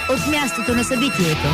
от мястото на събитието.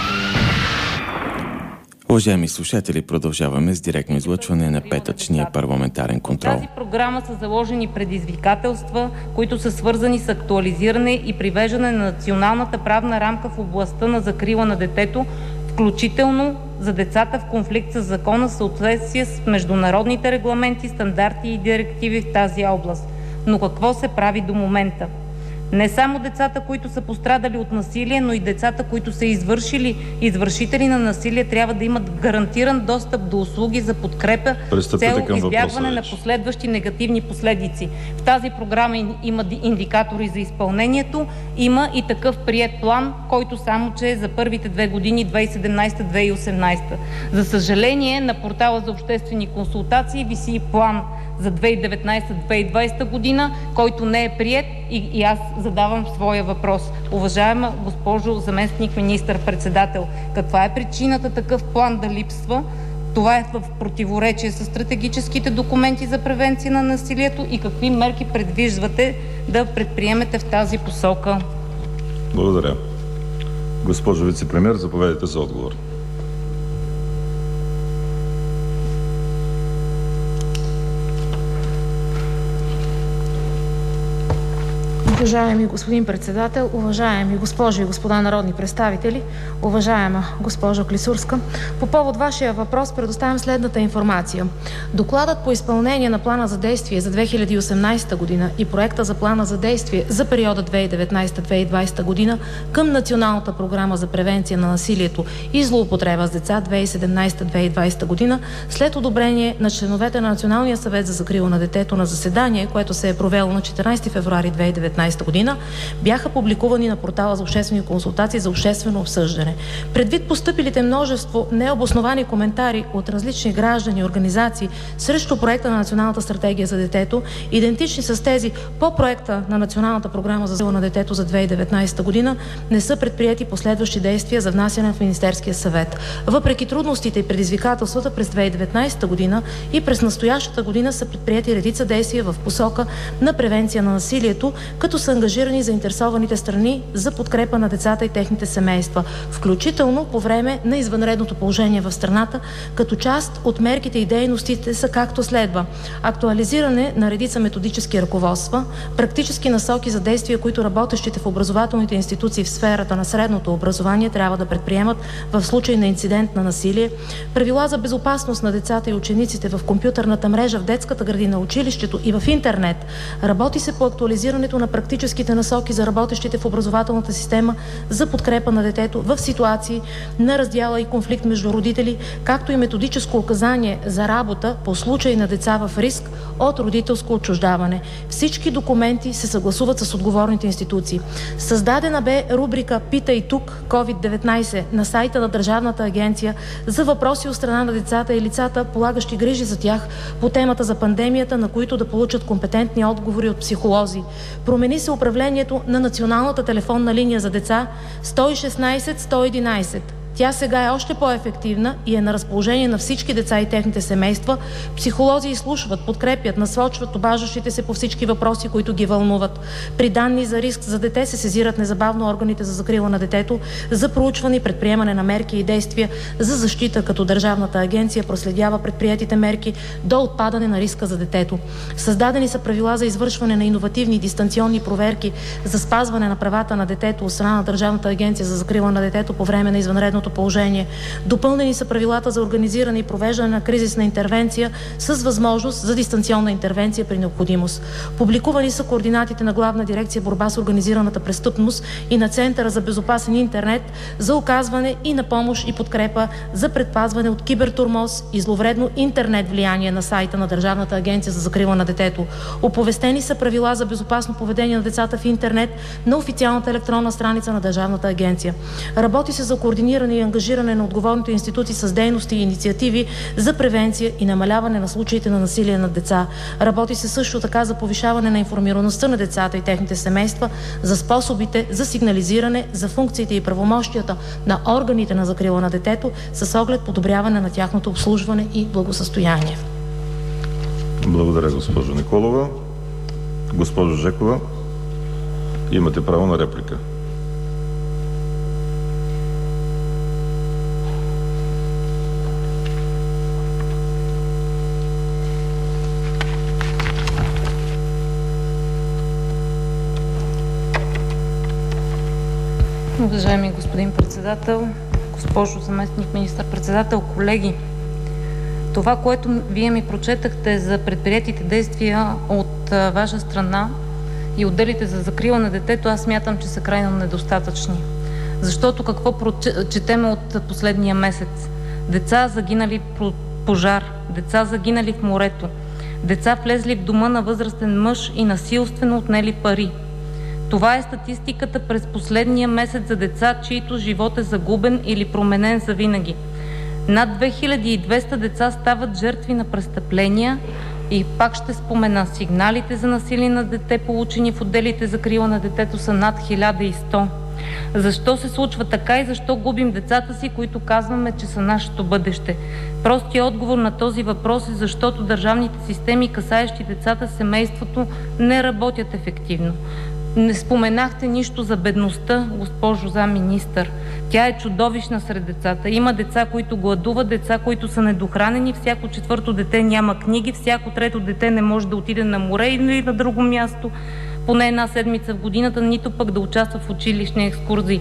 Уважаеми слушатели, продължаваме с директно излъчване на петъчния парламентарен контрол. В тази програма са заложени предизвикателства, които са свързани с актуализиране и привеждане на националната правна рамка в областта на закрила на детето, включително за децата в конфликт с закона в съответствие с международните регламенти, стандарти и директиви в тази област. Но какво се прави до момента? Не само децата, които са пострадали от насилие, но и децата, които са извършители на насилие, трябва да имат гарантиран достъп до услуги за подкрепа с цел избягване на последващи негативни последици. В тази програма има индикатори за изпълнението, има и такъв приет план, който само че е за първите 2 години 2017-2018. За съжаление, на портала за обществени консултации виси план за 2019-2020 година, който не е приет, и аз задавам своя въпрос. Уважаема госпожо заместник министър-председател, каква е причината такъв план да липсва? Това е в противоречие с стратегическите документи за превенция на насилието и какви мерки предвиждате да предприемете в тази посока? Благодаря. Госпожо вицепремиер, заповядайте за отговор. Уважаеми господин председател, уважаеми госпожи и господа народни представители, уважаема госпожо Клисурска, по повод вашия въпрос предоставям следната информация. Докладът по изпълнение на плана за действие за 2018 година и проекта за плана за действие за периода 2019-2020 година към Националната програма за превенция на насилието и злоупотреба с деца 2017-2020 година, след одобрение на членовете на Националния съвет за закрила на детето на заседание, което се е провело на 14 февруари 2019 година, бяха публикувани на портала за обществени консултации за обществено обсъждане. Предвид постъпилите множество необосновани коментари от различни граждани и организации срещу проекта на Националната стратегия за детето, идентични с тези по проекта на Националната програма за закрила на детето за 2019 година, не са предприети последващи действия за внасяне в Министерския съвет. Въпреки трудностите и предизвикателствата през 2019 година и през настоящата година са предприяти редица действия в посока на превенция на насилието, като са ангажирани заинтересованите страни за подкрепа на децата и техните семейства, включително по време на извънредното положение в страната, като част от мерките и дейностите са както следва: актуализиране на редица методически ръководства, практически насоки за действия, които работещите в образователните институции в сферата на средното образование трябва да предприемат в случай на инцидент на насилие, правила за безопасност на децата и учениците в компютърната мрежа, в детската градина, училището и в интернет. Работи се по актуализирането на практическите насоки за работещите в образователната система за подкрепа на детето в ситуации на раздяла и конфликт между родители, както и методическо указание за работа по случай на деца в риск от родителско отчуждаване. Всички документи се съгласуват с отговорните институции. Създадена бе рубрика "Питай тук COVID-19" на сайта на Държавната агенция за въпроси от страна на децата и лицата, полагащи грижи за тях по темата за пандемията, на които да получат компетентни отговори от психолози. Промени се управлението на националната телефонна линия за деца 116-111. Тя сега е още по-ефективна и е на разположение на всички деца и техните семейства. Психолози изслушват, подкрепят, насочват обаждащите се по всички въпроси, които ги вълнуват. При данни за риск за дете се сезират незабавно органите за закрила на детето за проучване и предприемане на мерки и действия за защита, като Държавната агенция проследява предприетите мерки до отпадане на риска за детето. Създадени са правила за извършване на иновативни дистанционни проверки за спазване на правата на детето от страна на Държавната агенция за закрила на детето по време на извънредното положение. Допълнени са правилата за организиране и провеждане на кризисна интервенция с възможност за дистанционна интервенция при необходимост. Публикувани са координатите на Главна дирекция "Борба с организираната престъпност" и на Центъра за безопасен интернет за оказване и на помощ и подкрепа за предпазване от кибертурмоз и зловредно интернет влияние на сайта на Държавната агенция за закрила на детето. Оповестени са правила за безопасно поведение на децата в интернет на официалната електронна страница на Държавната агенция. Работи се за координиране и ангажиране на отговорните институции с дейности и инициативи за превенция и намаляване на случаите на насилие над деца. Работи се също така за повишаване на информираността на децата и техните семейства за способите за сигнализиране, за функциите и правомощията на органите на закрила на детето с оглед подобряване на тяхното обслужване и благосъстояние. Благодаря, госпожо Николова. Госпожо Жекова, имате право на реплика. Уважаеми господин председател, госпожо заместник министър-председател, колеги! Това, което Вие ми прочетахте за предприетите действия от Ваша страна и отделите за закрила на детето, аз смятам, че са крайно недостатъчни. Защото какво четем от последния месец? Деца загинали в пожар, деца загинали в морето, деца влезли в дома на възрастен мъж и насилствено отнели пари. Това е статистиката през последния месец за деца, чието живот е загубен или променен завинаги. Над 2200 деца стават жертви на престъпления и пак ще спомена, сигналите за насилие на дете, получени в отделите за закрила на детето, са над 1100. Защо се случва така и защо губим децата си, които казваме, че са нашето бъдеще? Простият отговор на този въпрос е защото държавните системи, касаещи децата, семейството, не работят ефективно. Не споменахте нищо за бедността, госпожо замминистър. Тя е чудовищна сред децата. Има деца, които гладуват, деца, които са недохранени, всяко четвърто дете няма книги, всяко трето дете не може да отиде на море или на друго място поне една седмица в годината, нито пък да участва в училищни екскурзии.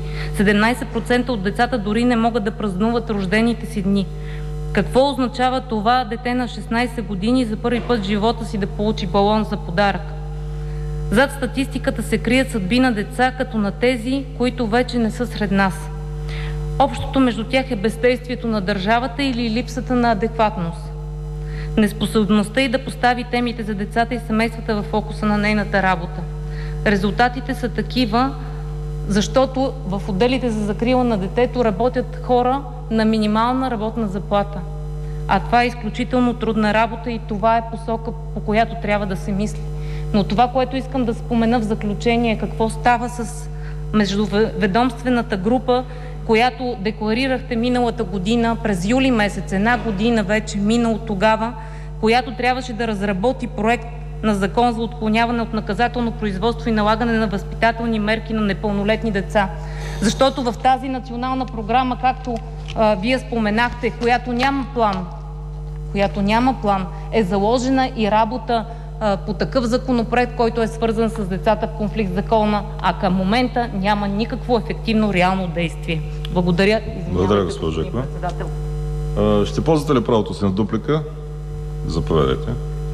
17% от децата дори не могат да празнуват рождените си дни. Какво означава това дете на 16 години за първи път в живота си да получи балон за подарък? Зад статистиката се крият съдби на деца, като на тези, които вече не са сред нас. Общото между тях е бездействието на държавата или липсата на адекватност. Неспособността и да постави темите за децата и семействата в фокуса на нейната работа. Резултатите са такива, защото в отделите за закрила на детето работят хора на минимална работна заплата. А това е изключително трудна работа и това е посока, по която трябва да се мисли. Но това, което искам да спомена в заключение, какво става с междуведомствената група, която декларирахте миналата година, през юли месец, една година вече мина от тогава, която трябваше да разработи проект на закон за отклоняване от наказателно производство и налагане на възпитателни мерки на непълнолетни деца. Защото в тази национална програма, както Вие споменахте, която няма план, е заложена и работа по такъв законопроект, който е свързан с децата в конфликт с закона, а към момента няма никакво ефективно реално действие. Благодаря. Благодаря, госпожо Екова. Ще ползвате ли правото си на дуплика? Заповядайте.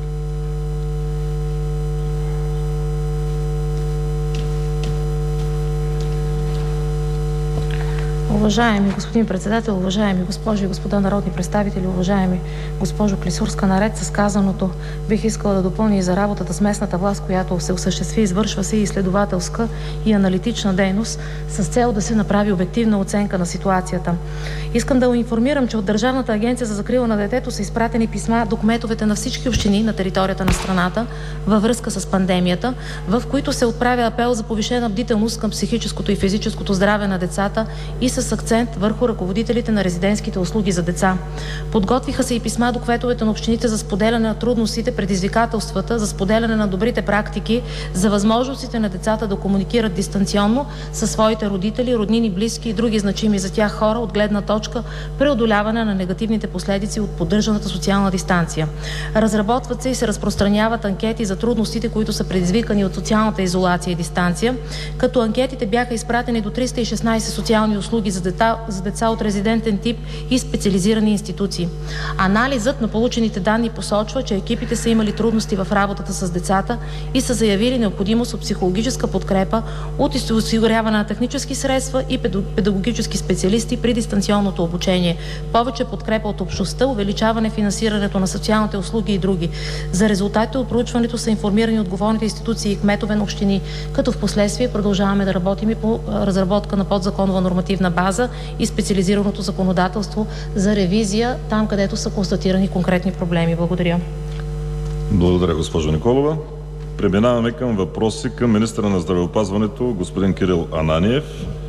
Уважаеми господин председател, уважаеми госпожи и господа народни представители, уважаеми госпожо Клисурска, наред с казаното бих искала да допълня и за работата с местната власт, която се осъществи, извършва се и изследователска и аналитична дейност с цел да се направи обективна оценка на ситуацията. Искам да информирам, че от Държавната агенция за закрила на детето са изпратени писма до кметовете на всички общини на територията на страната във връзка с пандемията, в които се отправя апел за повишена бдителност към психическото и физическото здраве на децата и с акцент върху ръководителите на резидентските услуги за деца. Подготвиха се и писма до кметовете на общините за споделяне на трудностите, предизвикателствата, за споделяне на добрите практики, за възможностите на децата да комуникират дистанционно със своите родители, роднини, близки и други значими за тях хора от гледна точка преодоляване на негативните последици от поддържаната социална дистанция. Разработват се и се разпространяват анкети за трудностите, които са предизвикани от социалната изолация и дистанция, като анкетите бяха изпратени до 316 социални услуги за деца от резидентен тип и специализирани институции. Анализът на получените данни посочва, че екипите са имали трудности в работата с децата и са заявили необходимост от психологическа подкрепа, от осигуряване на технически средства и педагогически специалисти при дистанционното обучение, повече подкрепа от общността, увеличаване финансирането на социалните услуги и други. За резултатите от проучването са информирани отговорните институции и кметове на общини, като в последствие продължаваме да работим и по разработка на подзаконова нормативна база и специализираното законодателство за ревизия там, където са констатирани конкретни проблеми. Благодаря. Благодаря, госпожо Николова. Преминаваме към въпроси към министъра на здравеопазването господин Кирил Ананиев.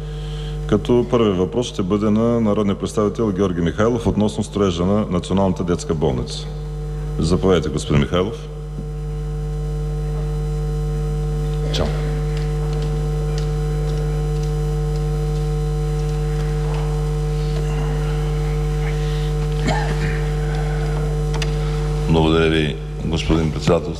Като първият въпрос ще бъде на народния представител Георги Михайлов относно строежа на Националната детска болница. Заповядайте, господин Михайлов. Чао. Благодаря ви, господин председател.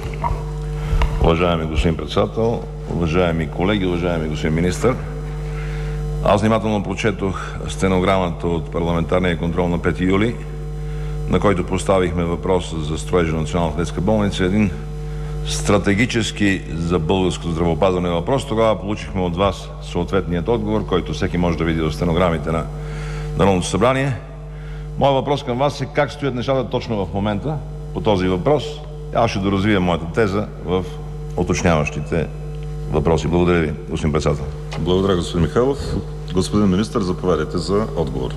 Уважаеми господин председател, уважаеми колеги, уважаеми господин министър, Аз внимателно прочетох стенограмата от парламентарния контрол на 5 юли, на който поставихме въпроса за строежа на Националната детска болница. Един стратегически за българското здравеопазване въпрос. Тогава получихме от вас съответният отговор, който всеки може да види в стенограмите на Народното събрание. Моят въпрос към вас е: как стоят нещата точно в момента по този въпрос? Аз ще доразвия моята теза в уточняващите въпроси. Благодаря ви, господин председател. Благодаря, господин Михайлов. Господин министър, заповядайте за отговор.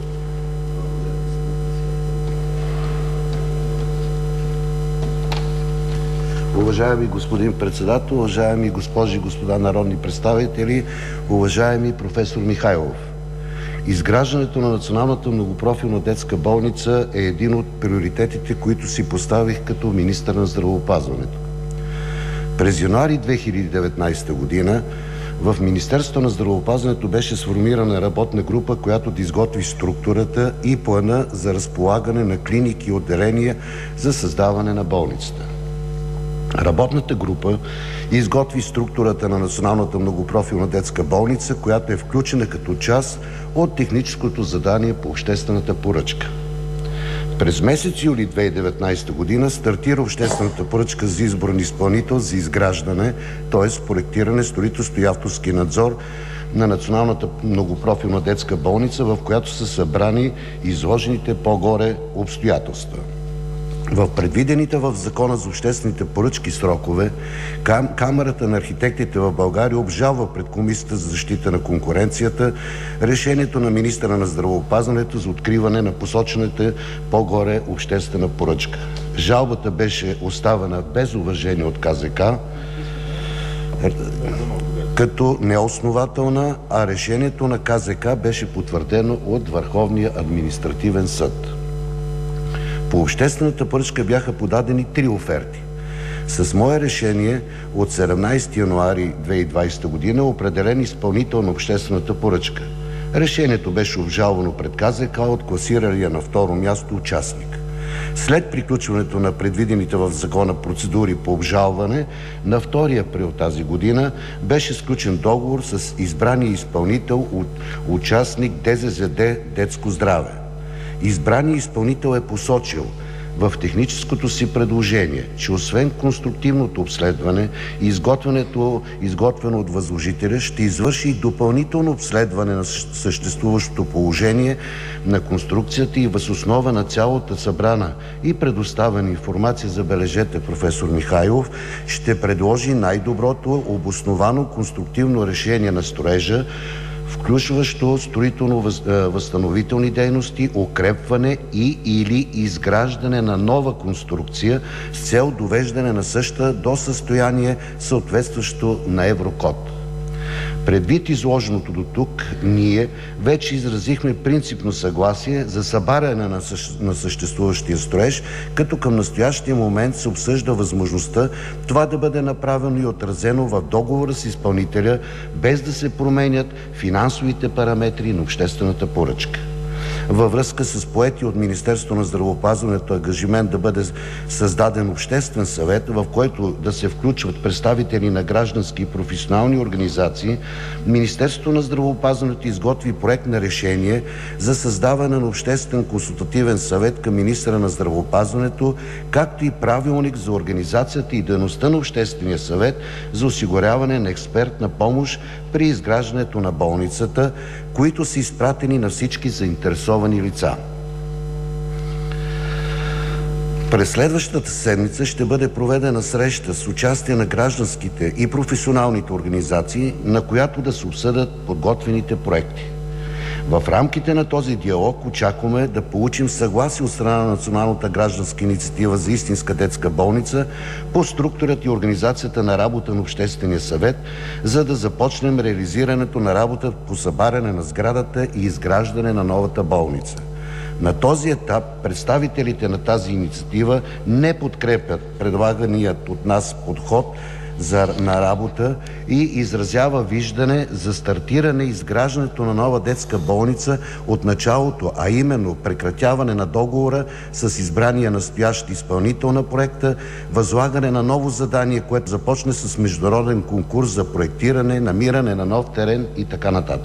Уважаеми господин председател, уважаеми госпожи и господа народни представители, уважаеми професор Михайлов! Изграждането на Националната многопрофилна детска болница е един от приоритетите, които си поставих като министър на здравеопазването. През януари 2019 година в Министерството на здравеопазването беше сформирана работна група, която да изготви структурата и плана за разполагане на клиники и отделения за създаване на болницата. Работната група изготви структурата на Националната многопрофилна детска болница, която е включена като част от техническото задание по обществената поръчка. През месец юли 2019 година стартира обществената поръчка за избор на изпълнител за изграждане, т.е. проектиране, строителство и авторски надзор на Националната многопрофилна детска болница, в която са събрани изложените по-горе обстоятелства. В предвидените в Закона за обществените поръчки срокове, Камарата на архитектите в България обжалва пред Комисията за защита на конкуренцията решението на министъра на здравеопазването за откриване на посочената по-горе обществена поръчка. Жалбата беше оставена без уважение от КЗК като неоснователна, а решението на КЗК беше потвърдено от Върховния административен съд. По обществената поръчка бяха подадени 3 оферти. С мое решение от 17 януари 2020 година е определен изпълнител на обществената поръчка. Решението беше обжалвано пред КЗК от класирания на второ място участник. След приключването на предвидените в закона процедури по обжалване, на 2 април тази година беше сключен договор с избрания изпълнител от участник ДЗЗД «Детско здраве». Избраният изпълнител е посочил в техническото си предложение, че освен конструктивното обследване и изготвено от възложителя, ще извърши и допълнително обследване на съществуващото положение на конструкцията и въз основа на цялата събрана и предоставена информация, забележете, професор Михайлов, ще предложи най-доброто обосновано конструктивно решение на строежа, включващо строително-възстановителни дейности, укрепване и/или изграждане на нова конструкция с цел довеждане на същата до състояние, съответстващо на Еврокод. Предвид изложеното до тук, ние вече изразихме принципно съгласие за събаряне на съществуващия строеж, като към настоящия момент се обсъжда възможността това да бъде направено и отразено в договора с изпълнителя, без да се променят финансовите параметри на обществената поръчка. Във връзка с поети от Министерството на здравеопазването ангажимент да бъде създаден обществен съвет, в който да се включват представители на граждански и професионални организации, Министерството на здравеопазването изготви проект на решение за създаване на обществен консултативен съвет към министъра на здравеопазването, както и правилник за организацията и дейността на обществения съвет за осигуряване на експертна помощ при изграждането на болницата, които са изпратени на всички заинтересовани лица. През следващата седмица ще бъде проведена среща с участие на гражданските и професионалните организации, на която да се обсъдят подготвените проекти. В рамките на този диалог очакваме да получим съгласие от страна на Националната гражданска инициатива за истинска детска болница по структурата и организацията на работа на Обществения съвет, за да започнем реализирането на работа по събаряне на сградата и изграждане на новата болница. На този етап представителите на тази инициатива не подкрепят предлаганият от нас подход на работа и изразява виждане за стартиране изграждането на нова детска болница от началото, а именно прекратяване на договора с избрания настоящ изпълнител на проекта, възлагане на ново задание, което започне с международен конкурс за проектиране, намиране на нов терен и така нататък.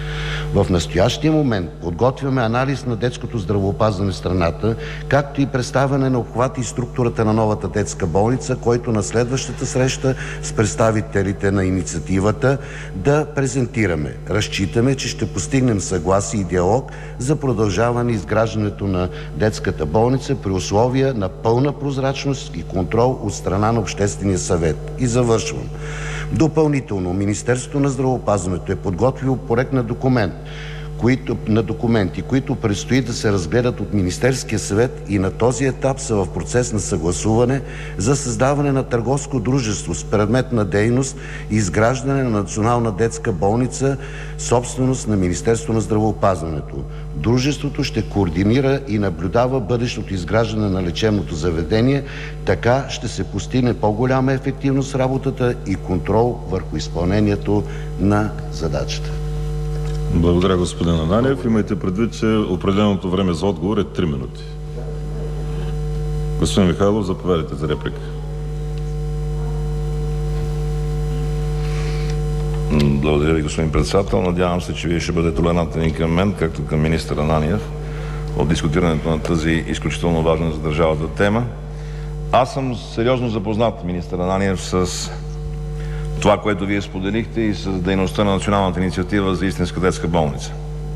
В настоящия момент подготвяме анализ на детското здравеопазване в страната, както и представяне на обхвата и структурата на новата детска болница, който на следващата среща с представителите на инициативата да презентираме. Разчитаме, че ще постигнем съгласие и диалог за продължаване изграждането на детската болница при условия на пълна прозрачност и контрол от страна на Обществения съвет. И завършвам. Допълнително Министерството на здравеопазването е подготвило проект на документи, които предстои да се разгледат от Министерския съвет и на този етап са в процес на съгласуване за създаване на търговско дружество с предмет на дейност и изграждане на национална детска болница, собственост на Министерството на здравеопазването. Дружеството ще координира и наблюдава бъдещото изграждане на лечебното заведение, така ще се постигне по-голяма ефективност в работата и контрол върху изпълнението на задачата. Благодаря, господин Ананиев. Имайте предвид, че определеното време за отговор е 3 минути. Господин Михайлов, заповядайте за реплика. Благодаря ви, господин председател. Надявам се, че вие ще бъдете толерантен и към мен, както към министър Ананиев, от дискутирането на тази изключително важна за държавата тема. Аз съм сериозно запознат, министър Ананиев, с това, което вие споделихте и с дейността на Националната инициатива за истинска детска болница.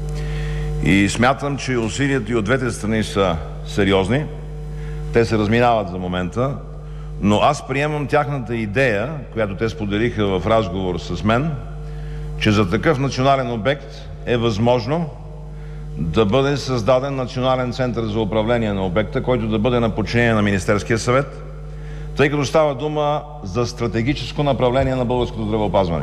И смятам, че усилията и от двете страни са сериозни. Те се разминават за момента, но аз приемам тяхната идея, която те споделиха в разговор с мен, че за такъв национален обект е възможно да бъде създаден национален център за управление на обекта, който да бъде на подчинение на Министерския съвет, тъй като става дума за стратегическо направление на българското здравеопазване.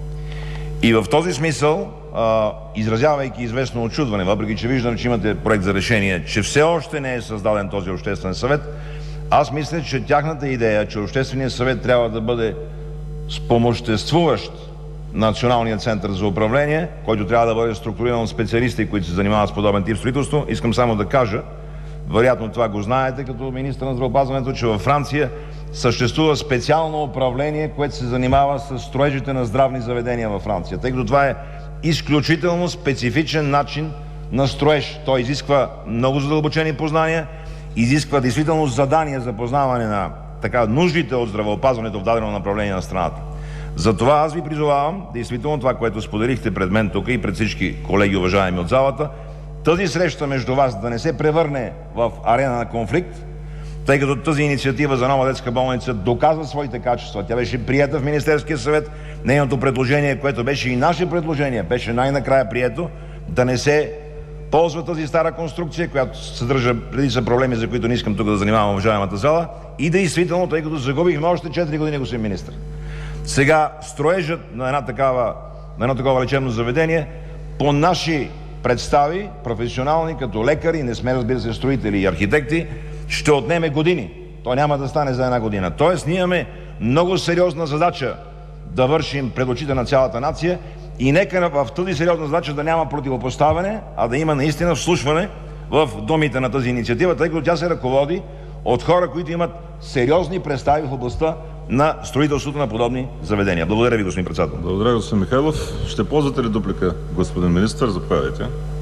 И в този смисъл, изразявайки известно очудване, въпреки че виждам, че имате проект за решение, че все още не е създаден този обществен съвет, аз мисля, че тяхната идея, че Общественият съвет трябва да бъде спомоществуващ Националния център за управление, който трябва да бъде структуриран от специалисти, които се занимават с подобен тип строителство, искам само да кажа, вероятно това го знаете като министър на здравеопазването, че във Франция съществува специално управление, което се занимава с строежите на здравни заведения във Франция, тъй като това е изключително специфичен начин на строеж. Той изисква много задълбочени познания, изисква действително задания за познаване на нуждите от здравеопазването в дадено направление на страната. Затова аз ви призовавам, действително това, което споделихте пред мен тук и пред всички колеги, уважаеми от залата, тази среща между вас да не се превърне в арена на конфликт, тъй като тази инициатива за нова детска болница доказва своите качества. Тя беше приета в Министерския съвет. Нейното предложение, което беше и наше предложение, беше най-накрая прието да не се ползва тази стара конструкция, която съдържа редица проблеми, за които не искам тук да занимавам уважаемата зала, и действително, тъй като загубихме още 4 години, господин министър. Сега строежът на едно такова лечебно заведение по наши представи, професионални, като лекари, не сме, разбира се, строители и архитекти, ще отнеме години. То няма да стане за една година. Тоест, ние имаме много сериозна задача да вършим пред очите на цялата нация и нека в тази сериозна задача да няма противопоставяне, а да има наистина вслушване в думите на тази инициатива, тъй като тя се ръководи от хора, които имат сериозни представи в областта на строителството на подобни заведения. Благодаря ви, господин председател. Благодаря, господин Михайлов. Ще ползвате ли дуплика, господин министър? Заповядайте.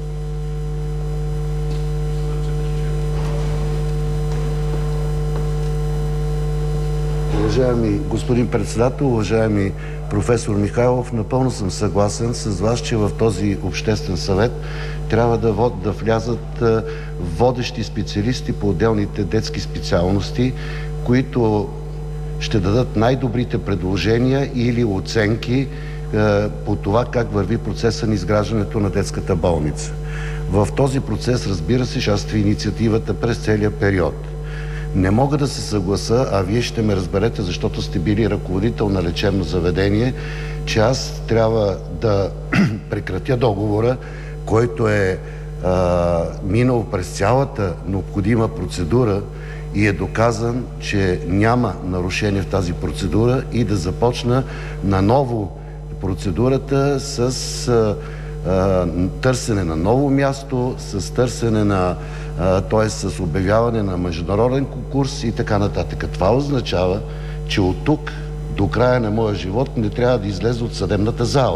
Уважаеми господин председател, уважаеми професор Михайлов, напълно съм съгласен с вас, че в този обществен съвет трябва да влязат водещи специалисти по отделните детски специалности, които ще дадат най-добрите предложения или оценки по това как върви процеса на изграждането на детската болница. В този процес, разбира се, участва инициативата през целия период. Не мога да се съглася, а вие ще ме разберете, защото сте били ръководител на лечебно заведение, че аз трябва да прекратя договора, който е минал през цялата необходима процедура и е доказан, че няма нарушение в тази процедура, и да започна наново процедурата с търсене на ново място, с търсене с обявяване на международен конкурс и така нататък. Това означава, че от тук до края на моя живот не трябва да излезе от съдебната зала.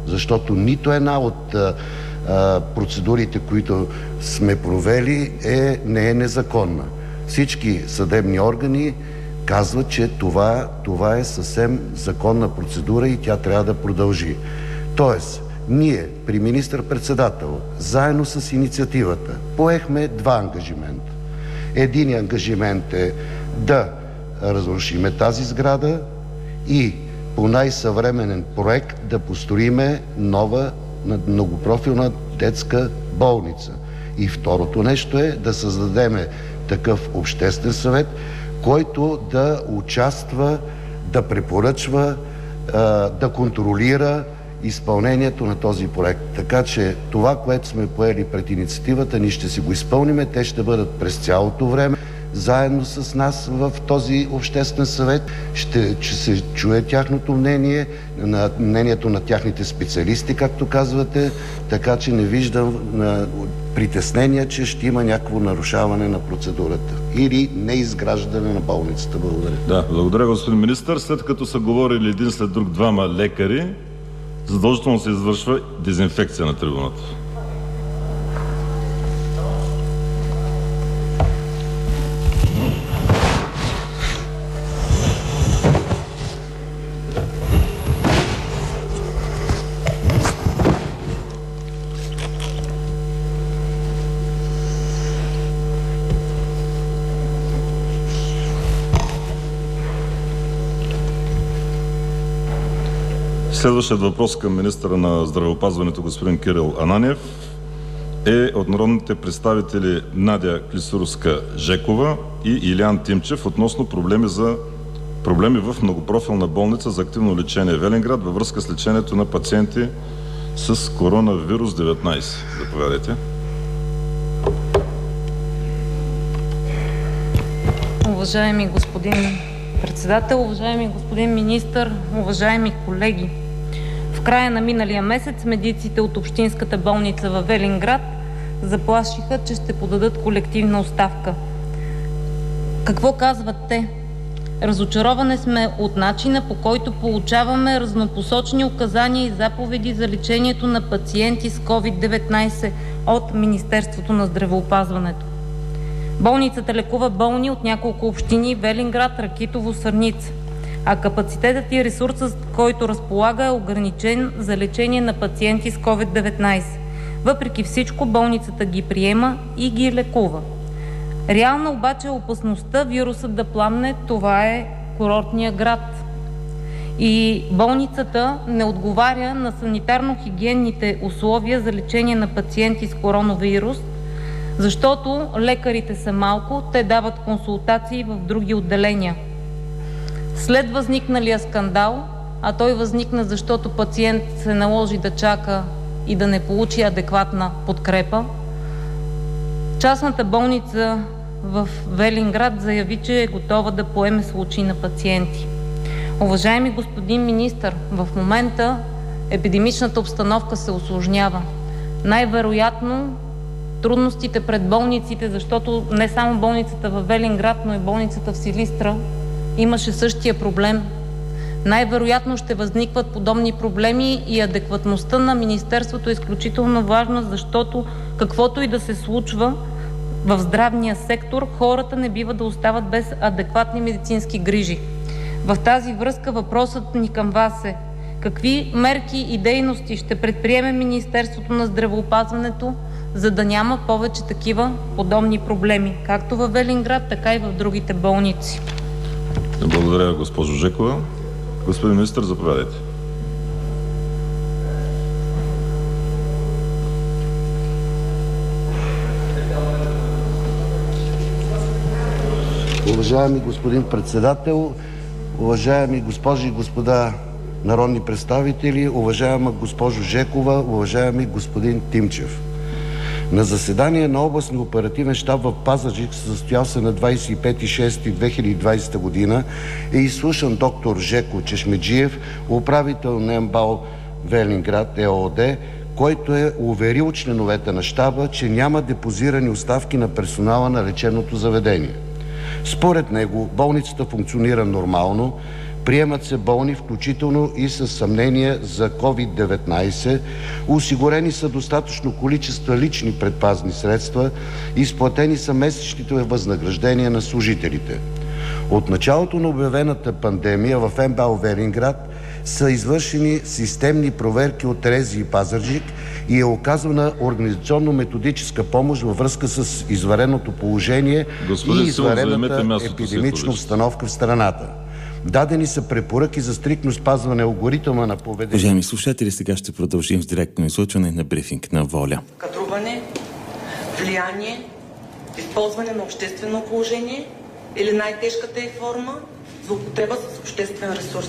защото нито една от процедурите, които сме провели, не е незаконна. Всички съдебни органи казват, че това е съвсем законна процедура и тя трябва да продължи. Тоест, ние при министър-председател, заедно с инициативата, поехме два ангажимента. Един ангажимент е да разрушиме тази сграда и по най-съвременен проект да построиме нова многопрофилна детска болница. И второто нещо е да създадем такъв обществен съвет, който да участва, да препоръчва, да контролира изпълнението на този проект. Така че това, което сме поели пред инициативата, ние ще си го изпълним. Те ще бъдат през цялото време заедно с нас в този обществен съвет. Ще се чуе тяхното мнение, мнението на тяхните специалисти, както казвате, така че не виждам притеснения, че ще има някакво нарушаване на процедурата или неизграждане на болницата. Благодаря. Да, благодаря, господин министър. След като са говорили един след друг двама лекари, задължително се извършва дезинфекция на трибуната. Следващият въпрос към министъра на здравеопазването господин Кирил Ананиев е от народните представители Надя Клисурска-Жекова и Илиян Тимчев относно проблеми в многопрофилна болница за активно лечение Велинград във връзка с лечението на пациенти с коронавирус 19. Заповядайте. Уважаеми господин председател, уважаеми господин министър, уважаеми колеги! В края на миналия месец медиците от Общинската болница във Велинград заплашиха, че ще подадат колективна оставка. Какво казват те? Разочаровани сме от начина, по който получаваме разнопосочни указания и заповеди за лечението на пациенти с COVID-19 от Министерството на здравеопазването. Болницата лекува болни от няколко общини – Велинград, Ракитово, Сърница, а капацитетът и ресурсът, с който разполага, е ограничен за лечение на пациенти с COVID-19. Въпреки всичко, болницата ги приема и ги лекува. Реална обаче е опасността вирусът да пламне. Това е курортния град. И болницата не отговаря на санитарно-хигиенните условия за лечение на пациенти с коронавирус, защото лекарите са малко, те дават консултации в други отделения. След възникналия скандал, а той възникна, защото пациент се наложи да чака и да не получи адекватна подкрепа, частната болница в Велинград заяви, че е готова да поеме случаи на пациенти. Уважаеми господин министър, в момента епидемичната обстановка се усложнява. Най-вероятно трудностите пред болниците, защото не само болницата в Велинград, но и болницата в Силистра имаше същия проблем. Най-вероятно ще възникват подобни проблеми и адекватността на Министерството е изключително важна, защото каквото и да се случва в здравния сектор, хората не бива да остават без адекватни медицински грижи. В тази връзка въпросът ни към вас е: какви мерки и дейности ще предприеме Министерството на здравеопазването, за да няма повече такива подобни проблеми, както във Велинград, така и в другите болници? Благодаря, госпожо Жекова. Господин министър, заповядайте. Уважаеми господин председател, уважаеми госпожи и господа народни представители, уважаема госпожо Жекова, уважаеми господин Тимчев! На заседание на областния оперативен щаб в Пазарджик, състоял се на 25.06.2020 година, е изслушан доктор Жеко Чешмеджиев, управител на МБАЛ Велинград ЕООД, който е уверил членовете на щаба, че няма депозирани оставки на персонала на лечебното заведение. Според него болницата функционира нормално, Приемат се болни, включително и с съмнение за COVID-19. Осигурени са достатъчно количество лични предпазни средства. Изплатени са месечните възнаграждения на служителите. От началото на обявената пандемия в МБАЛ Велинград са извършени системни проверки от РЗИ Пазарджик и е оказана организационно-методическа помощ във връзка с извънредното положение и извънредната епидемична обстановка в страната. Дадени са препоръки за стриктно спазване алгоритъма на поведение. Уважаеми слушатели, сега ще продължим с директно излъчване на брифинг на ВОЛЯ. Кадруване, влияние, използване на обществено положение или най-тежката е форма – злоупотреба с обществен ресурс.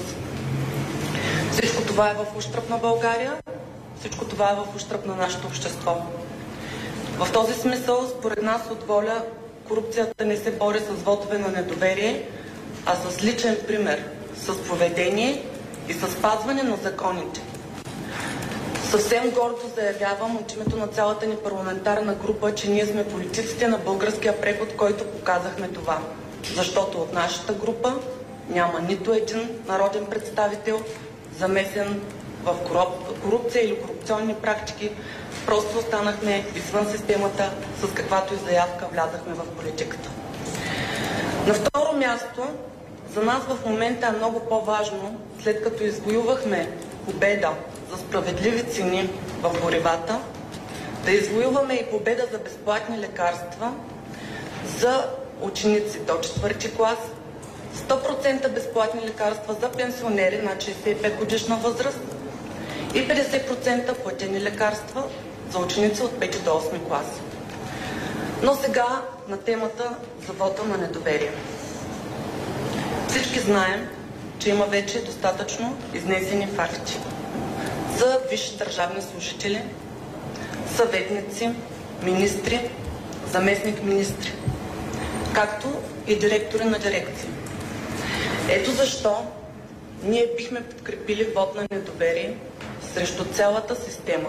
Всичко това е в ущърб на България, всичко това е в ущърб на нашето общество. В този смисъл, според нас от ВОЛЯ, корупцията не се бори с вотове на недоверие, а с личен пример, с поведение и с спазване на законите. Съвсем гордо заявявам от името на цялата ни парламентарна група, че ние сме политиците на българския преход, който показахме това. Защото от нашата група няма нито един народен представител, замесен в корупция или корупционни практики. Просто останахме извън системата, с каквато и заявка влязахме в политиката. На второ място, за нас в момента е много по-важно, след като извоювахме победа за справедливи цени в горивата, да извоюваме и победа за безплатни лекарства за ученици до 4-ти клас, 100% безплатни лекарства за пенсионери над 65 годишна възраст и 50% платени лекарства за ученици от 5 до 8 клас. Но сега на темата за вота на недоверие. Всички знаем, че има вече достатъчно изнесени факти за висши държавни служители, съветници, министри, заместник-министри, както и директори на дирекции. Ето защо ние бихме подкрепили вод на недоверие срещу цялата система.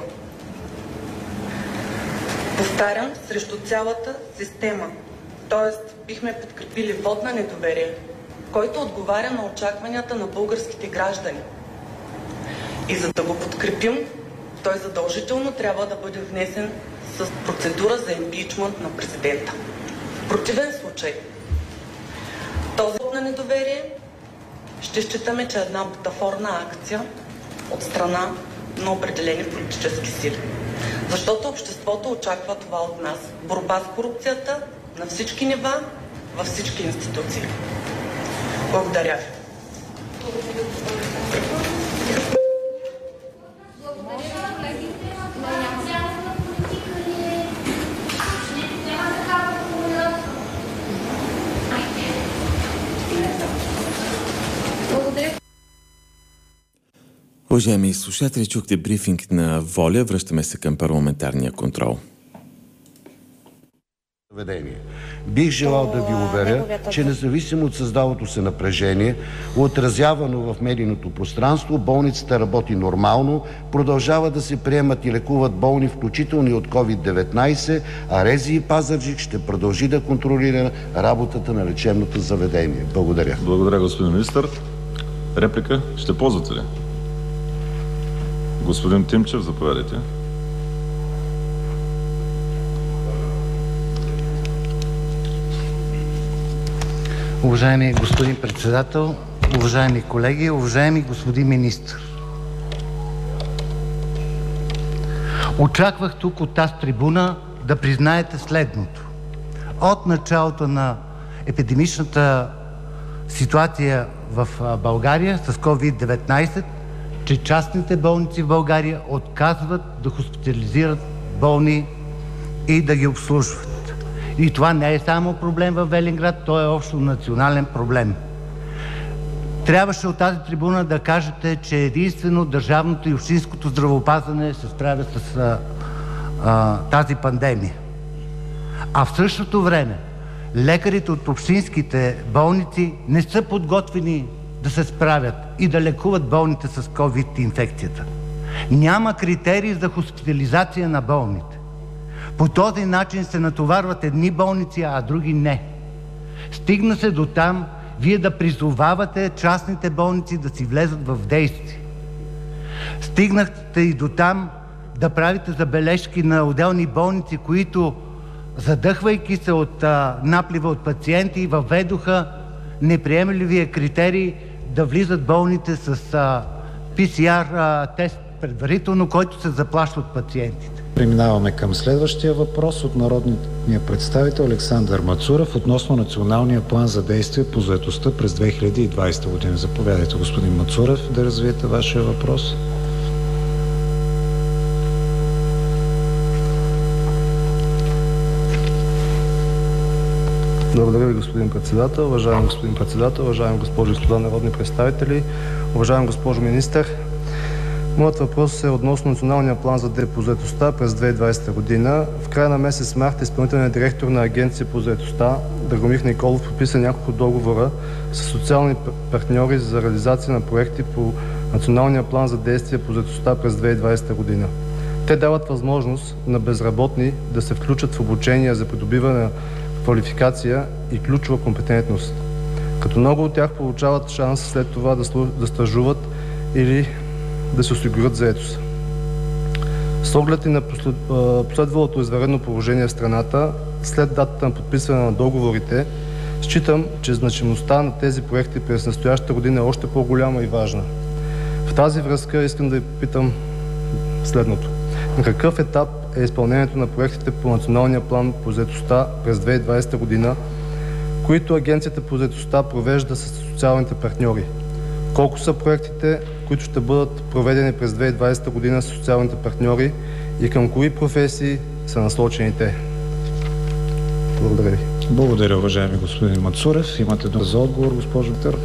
Повтарям, срещу цялата система. Тоест, бихме подкрепили вод на недоверие, който отговаря на очакванията на българските граждани. И за да го подкрепим, той задължително трябва да бъде внесен с процедура за импичмент на президента. В противен случай, този вод на недоверие ще считаме, че е една бутафорна акция от страна на определени политически сили. Защото обществото очаква това от нас. Борба с корупцията на всички нива, във всички институции. Благодаря ви. Уважаеми слушатели, чухте брифинг на ВОЛЯ. Връщаме се към парламентарния контрол. Бих желал да ви уверя, че независимо от създалото се напрежение, отразявано в медийното пространство, болницата работи нормално, продължава да се приемат и лекуват болни, включително и от COVID-19, а РЗИ Пазарджик ще продължи да контролира работата на лечебното заведение. Благодаря. Благодаря, господин министър. Реплика ще ползвате ли? Господин Тимчев, заповядайте. Уважаеми господин председател, уважаеми колеги, уважаеми господин министър! Очаквах тук от тази трибуна да признаете следното. От началото на епидемичната ситуация в България с COVID-19, че частните болници в България отказват да хоспитализират болни и да ги обслужват. И това не е само проблем във Велинград, то е общо национален проблем. Трябваше от тази трибуна да кажете, че единствено държавното и общинското здравеопазване се справят с тази пандемия. А в същото време лекарите от общинските болници не са подготвени да се справят и да лекуват болните с COVID-инфекцията. Няма критерии за хоспитализация на болните. По този начин се натоварват едни болници, а други не. Стигна се до там Вие да призовавате частните болници да си влезат в действие. Стигнахте и до там да правите забележки на отделни болници, които, задъхвайки се от наплива от пациенти, въведоха неприемливия критерий да влизат болните с PCR тест предварително, който се заплаща от пациентите. Преминаваме към следващия въпрос от народния представител Александър Мацурев относно Националния план за действие по заетостта през 2020 година. Заповядайте, господин Мацурев, да развиете вашия въпрос. Благодаря ви, господин председател. Уважаеми господин председател, уважаеми госпожи и господа народни представители, уважаема госпожо министър! Моят въпрос е относно Националния план за действие по заетостта през 2020 година. В края на месец март изпълнителният директор на Агенция по заетостта Драгомир Николов подписа няколко договора с социални партньори за реализация на проекти по Националния план за действие по заетостта през 2020 година. Те дават възможност на безработни да се включат в обучение за придобиване на квалификация и ключова компетентност, като много от тях получават шанс след това да стажуват или да се осигурят заетост. С оглед и на последвалото извънредно положение в страната, след датата на подписване на договорите, считам, че значимостта на тези проекти през настоящата година е още по-голяма и важна. В тази връзка искам да ви питам следното. На какъв етап е изпълнението на проектите по Националния план по заетостта през 2020 година, които Агенцията по заетостта провежда с социалните партньори? Колко са проектите, които ще бъдат проведени през 2020 година с социалните партньори и към кои професии са насочени те? Благодаря ви. Благодаря, уважаеми господин Мацурев. Имате дума за отговор, госпожо Тър.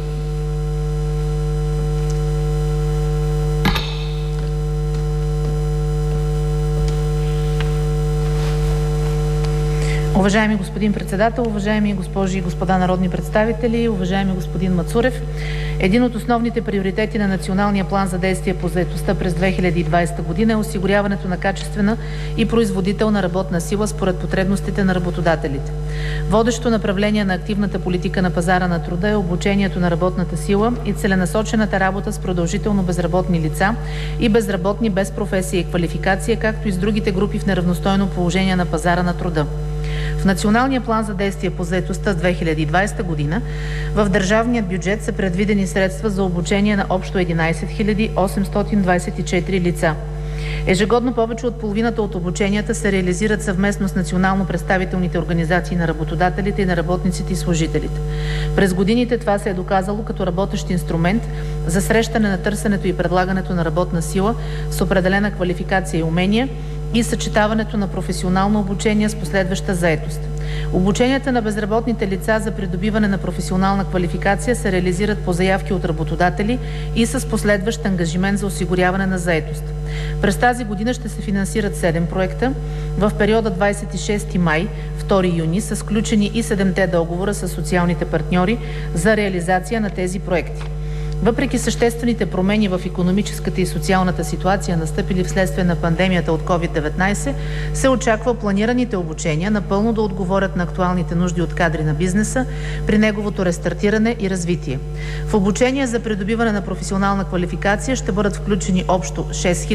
Уважаеми господин председател, уважаеми госпожи и господа народни представители, уважаеми господин Мацурев, един от основните приоритети на Националния план за действие по заетостта през 2020 година е осигуряването на качествена и производителна работна сила според потребностите на работодателите. Водещо направление на активната политика на пазара на труда е обучението на работната сила и целенасочената работа с продължително безработни лица и безработни без професия и квалификация, както и с другите групи в неравностойно положение на пазара на труда. В Националния план за действие по заетостта 2020 година в държавния бюджет са предвидени средства за обучение на общо 11 824 лица. Ежегодно повече от половината от обученията се реализират съвместно с национално представителните организации на работодателите и на работниците и служителите. През годините това се е доказало като работещ инструмент за срещане на търсенето и предлагането на работна сила с определена квалификация и умения и съчетаването на професионално обучение с последваща заетост. Обученията на безработните лица за придобиване на професионална квалификация се реализират по заявки от работодатели и с последващ ангажимент за осигуряване на заетост. През тази година ще се финансират 7 проекта. В периода 26 май – 2 юни са сключени и 7-те договора с социалните партньори за реализация на тези проекти. Въпреки съществените промени в икономическата и социалната ситуация, настъпили вследствие на пандемията от COVID-19, се очаква планираните обучения напълно да отговорят на актуалните нужди от кадри на бизнеса при неговото рестартиране и развитие. В обучение за придобиване на професионална квалификация ще бъдат включени общо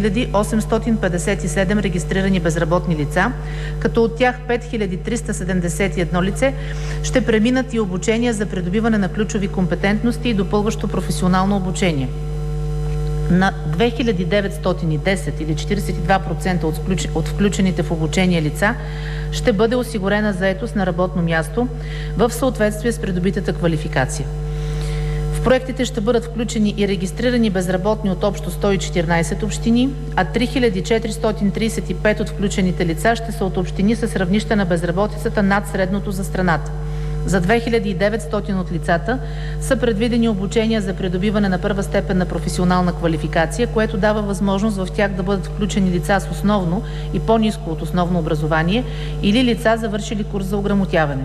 6857 регистрирани безработни лица, като от тях 5371 лице ще преминат и обучение за придобиване на ключови компетентности и допълващо професионално обучение. На 2910 или 42% от включените в обучение лица ще бъде осигурена заетост на работно място в съответствие с придобитата квалификация. В проектите ще бъдат включени и регистрирани безработни от общо 114 общини, а 3435 от включените лица ще са от общини с равнище на безработицата над средното за страната. За 2900 от лицата са предвидени обучения за придобиване на първа степен на професионална квалификация, което дава възможност в тях да бъдат включени лица с основно и по-ниско от основно образование или лица, завършили курс за ограмотяване.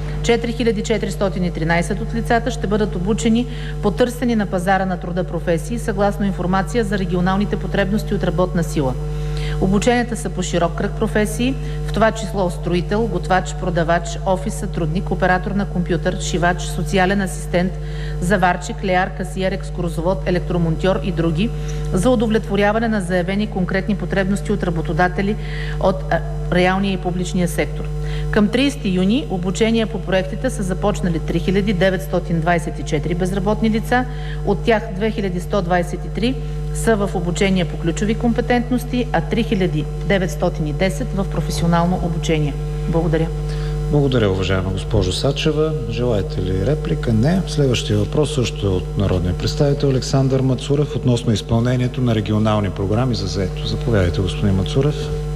4413 от лицата ще бъдат обучени по търсени на пазара на труда професии, съгласно информация за регионалните потребности от работна сила. Обученията са по широк кръг професии, в това число строител, готвач, продавач, офис сътрудник, оператор на компютър, шивач, социален асистент, заварчик, леяр, касиер, екскурзовод, електромонтьор и други, за удовлетворяване на заявени конкретни потребности от работодатели от реалния и публичния сектор. Към 30 юни обучения по проектите са започнали 3924 безработни лица, от тях 2123 са в обучение по ключови компетентности, а 3910 в професионално обучение. Благодаря. Благодаря, уважаема госпожо Сачева. Желаете ли реплика? Не. Следващия въпрос също е от народния представител Александър Мацурев относно изпълнението на регионални програми за заетост. Заповядайте, господин Мацурев.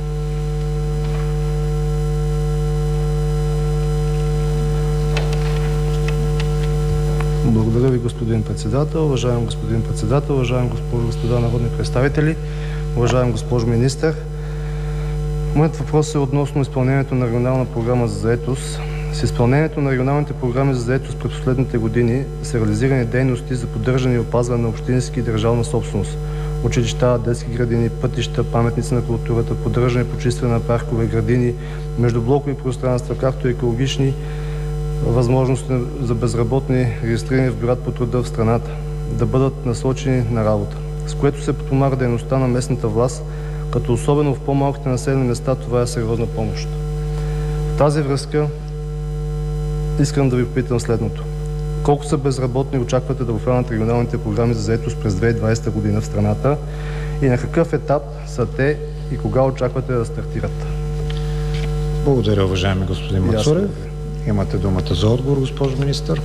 Благодаря ви, господин председател. Уважаем господин председател, уважаеми госпожи и господа народни представители, уважаема госпожо министър. Моят въпрос е относно изпълнението на регионална програма за заетост. С изпълнението на регионалните програми за заетост през последните години са реализирани дейности за поддържане и опазване на общински и държавна собственост, училища, детски градини, пътища, паметници на културата, поддържане и почистване на паркове, градини, междублокови пространства, както и екологични възможности за безработни, регистрирани в бюрата по труда в страната, да бъдат насочени на работа, с което се подпомага дейността на местната власт, като особено в по-малките населени места това е сериозна помощ. В тази връзка искам да ви попитам следното. Колко са безработни очаквате да обхванат регионалните програми за заетост през 2020 година в страната и на какъв етап са те и кога очаквате да стартират? Благодаря, уважаеми господин Мацурев. Имате думата за отговор, госпожо министър.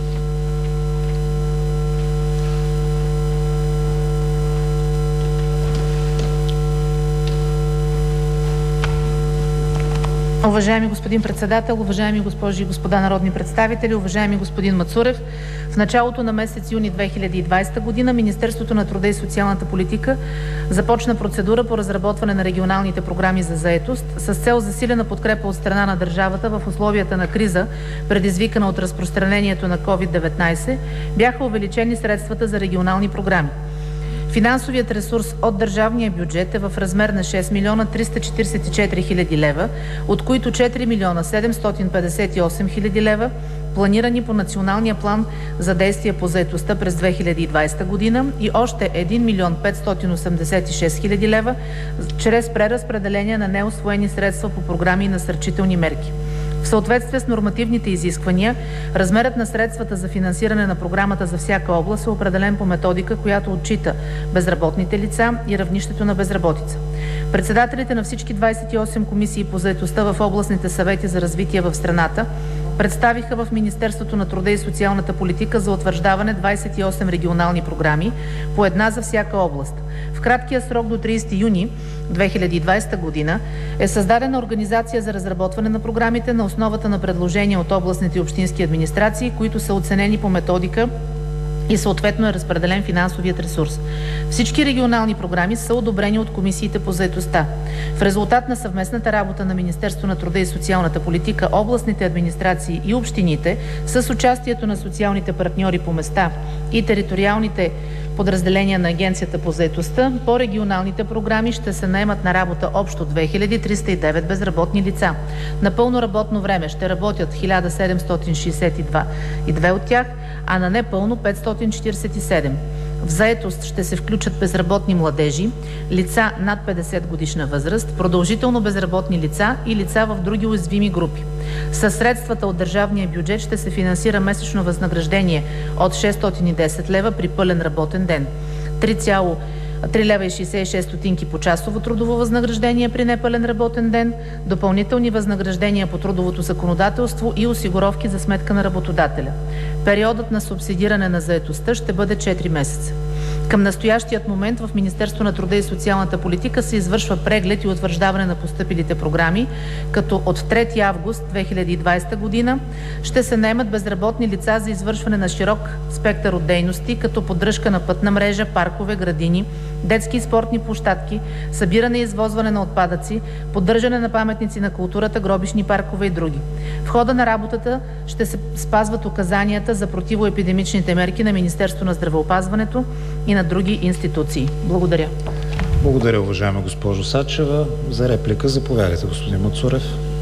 Уважаеми господин председател, уважаеми госпожи и господа народни представители, уважаеми господин Мацурев, в началото на месец юни 2020 година Министерството на труда и социалната политика започна процедура по разработване на регионалните програми за заетост с цел засилена подкрепа от страна на държавата в условията на криза, предизвикана от разпространението на COVID-19, бяха увеличени средствата за регионални програми. Финансовият ресурс от държавния бюджет е в размер на 6 милиона 344 хиляди лева, от които 4 милиона 758 хиляди лева планирани по Националния план за действие по заетостта през 2020 година и още 1 милион 586 хиляди лева чрез преразпределение на неусвоени средства по програми и насърчителни мерки. В съответствие с нормативните изисквания, размерът на средствата за финансиране на програмата за всяка област е определен по методика, която отчита безработните лица и равнището на безработица. Председателите на всички 28 комисии по заетостта в областните съвети за развитие в страната представиха в Министерството на труда и социалната политика за утвърждаване 28 регионални програми, по една за всяка област. В краткия срок до 30 юни 2020 година е създадена организация за разработване на програмите на основата на предложения от областните и общински администрации, които са оценени по методика и съответно е разпределен финансовият ресурс. Всички регионални програми са одобрени от комисиите по заетостта. В резултат на съвместната работа на Министерството на труда и социалната политика, областните администрации и общините с участието на социалните партньори по места и териториалните подразделения на Агенцията по заетостта, по регионалните програми ще се наемат на работа общо 2309 безработни лица. На пълно работно време ще работят 1762 и две от тях, а на непълно 547. В заетост ще се включат безработни младежи, лица над 50 годишна възраст, продължително безработни лица и лица в други уязвими групи. Със средствата от държавния бюджет ще се финансира месечно възнаграждение от 610 лева при пълен работен ден, 3 лева и 66 стотинки по часово трудово възнаграждение при непълен работен ден, допълнителни възнаграждения по трудовото законодателство и осигуровки за сметка на работодателя. Периодът на субсидиране на заетостта ще бъде 4 месеца. Към настоящият момент в Министерство на труда и социалната политика се извършва преглед и утвърждаване на постъпилите програми, като от 3 август 2020 година ще се наемат безработни лица за извършване на широк спектър от дейности, като поддръжка на пътна мрежа, паркове, градини, детски и спортни площадки, събиране и извозване на отпадъци, поддържане на паметници на културата, гробищни паркове и други. В хода на работата ще се спазват указанията за противоепидемичните мерки на Министерство на здравеопазването и на други институции. Благодаря. Благодаря, уважаема госпожо Сачева. За реплика заповядайте, господин Мацурев.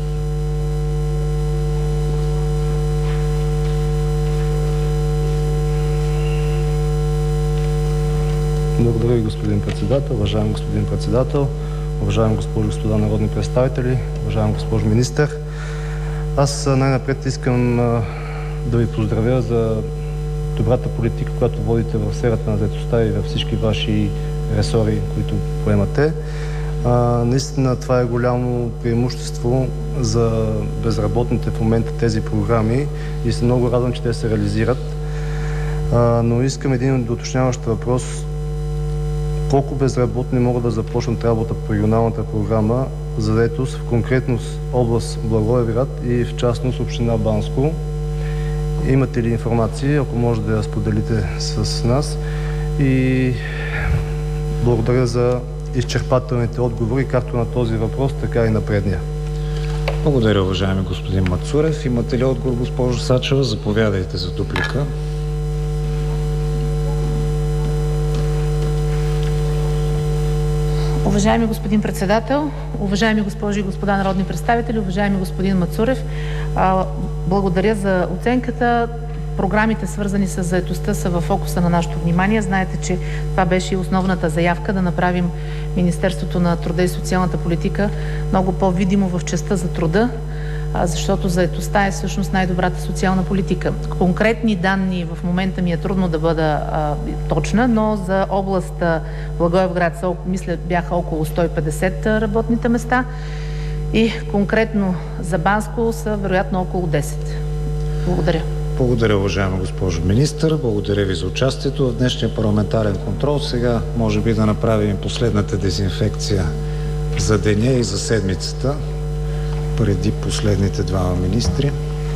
Благодаря ви, господин председател. Уважаем господин председател, уважаеми госпожи и господа народни представители, уважаема госпожо министър. Аз най-напред искам да ви поздравя за добрата политика, която водите в сферата на заетостта и във всички ваши ресори, които поемате. Наистина това е голямо преимущество за безработните в момента тези програми и се много радвам, че те се реализират. Но искам един доточняващ въпрос. Колко безработни могат да започнат работа по регионалната програма за заетост в конкретност област Благоевград и в частност община Банско? Имате ли информация, ако може да я споделите с нас? И благодаря за изчерпателните отговори, както на този въпрос, така и на предния. Благодаря, уважаеми господин Мацурев. Имате ли отговор, госпожо Сачева? Заповядайте за дуплика. Уважаеми господин председател, уважаеми госпожи и господа народни представители, уважаеми господин Мацурев, благодаря за оценката. Програмите, свързани с заетостта, са в фокуса на нашето внимание. Знаете, че това беше и основната заявка да направим Министерството на труда и социалната политика много по-видимо в частта за труда, защото заетостта е всъщност най-добрата социална политика. Конкретни данни в момента ми е трудно да бъда точна, но за област Благоевград мисля бяха около 150 работните места и конкретно за Банско са вероятно около 10. Благодаря. Благодаря, уважаема госпожо министър. Благодаря ви за участието в днешния парламентарен контрол. Сега може би да направим последната дезинфекция за деня и за седмицата преди последните двама министри.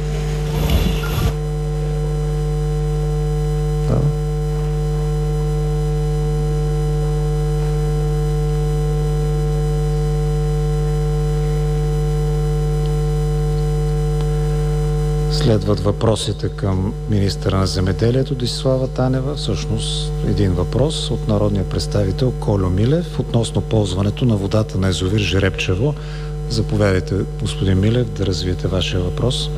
Следват въпросите към министъра на земеделието Десислава Танева. Всъщност един въпрос от народния представител Кольо Милев относно ползването на водата на язовир Жребчево. Заповядайте, господин Милев, да развиете вашия въпрос.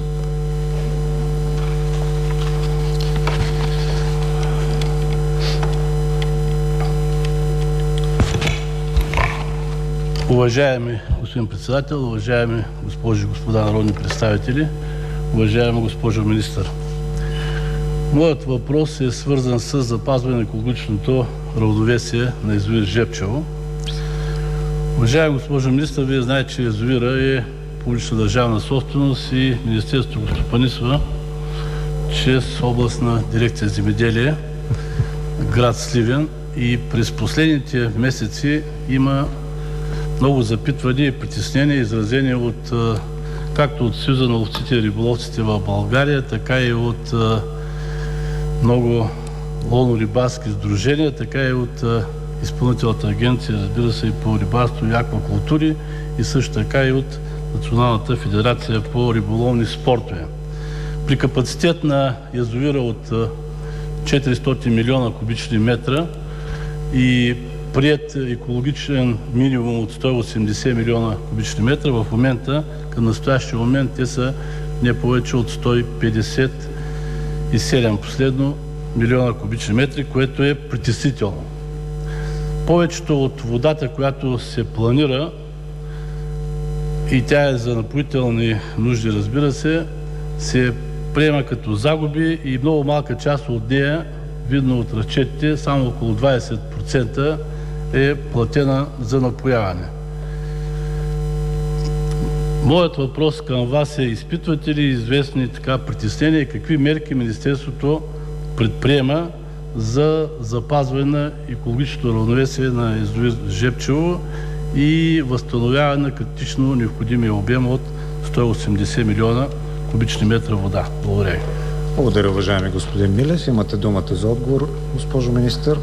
Уважаеми господин председател, уважаеми госпожи и господа народни представители, уважаема госпожо министър. Моят въпрос е свързан с запазване на екологичното равновесие на язовир Жребчево. Уважаема госпожо министър, вие знаете, че язовира е публична държавна собственост и Министерството го стопанисва чрез областна дирекция земеделие, град Сливен, и през последните месеци има много запитвания и притеснения, изразени от както от Съюза на ловците и риболовците в България, така и от много ловно-рибарски сдружения, така и от Изпълнителната агенция, разбира се, и по рибарство и аквакултури, и също така и от Националната федерация по риболовни спортове. При капацитет на язовира от 400 милиона кубични метра и приет екологичен минимум от 180 милиона кубични метра, в момента, към настоящия момент, те са не повече от 157 последно милиона кубични метри, което е притеснително. Повечето от водата, която се планира, и тя е за напоителни нужди, разбира се, се приема като загуби и много малка част от нея, видно от разчетите, само около 20% е платена за напояване. Моят въпрос към вас е: изпитвате ли известни притеснения и какви мерки Министерството предприема за запазване на екологичното равновесие на язовир Жребчево и възстановяване на критично необходимия обем от 180 милиона кубични метра вода? Благодаря. Благодаря, уважаеми господин Милев. Имате думата за отговор, госпожо министър.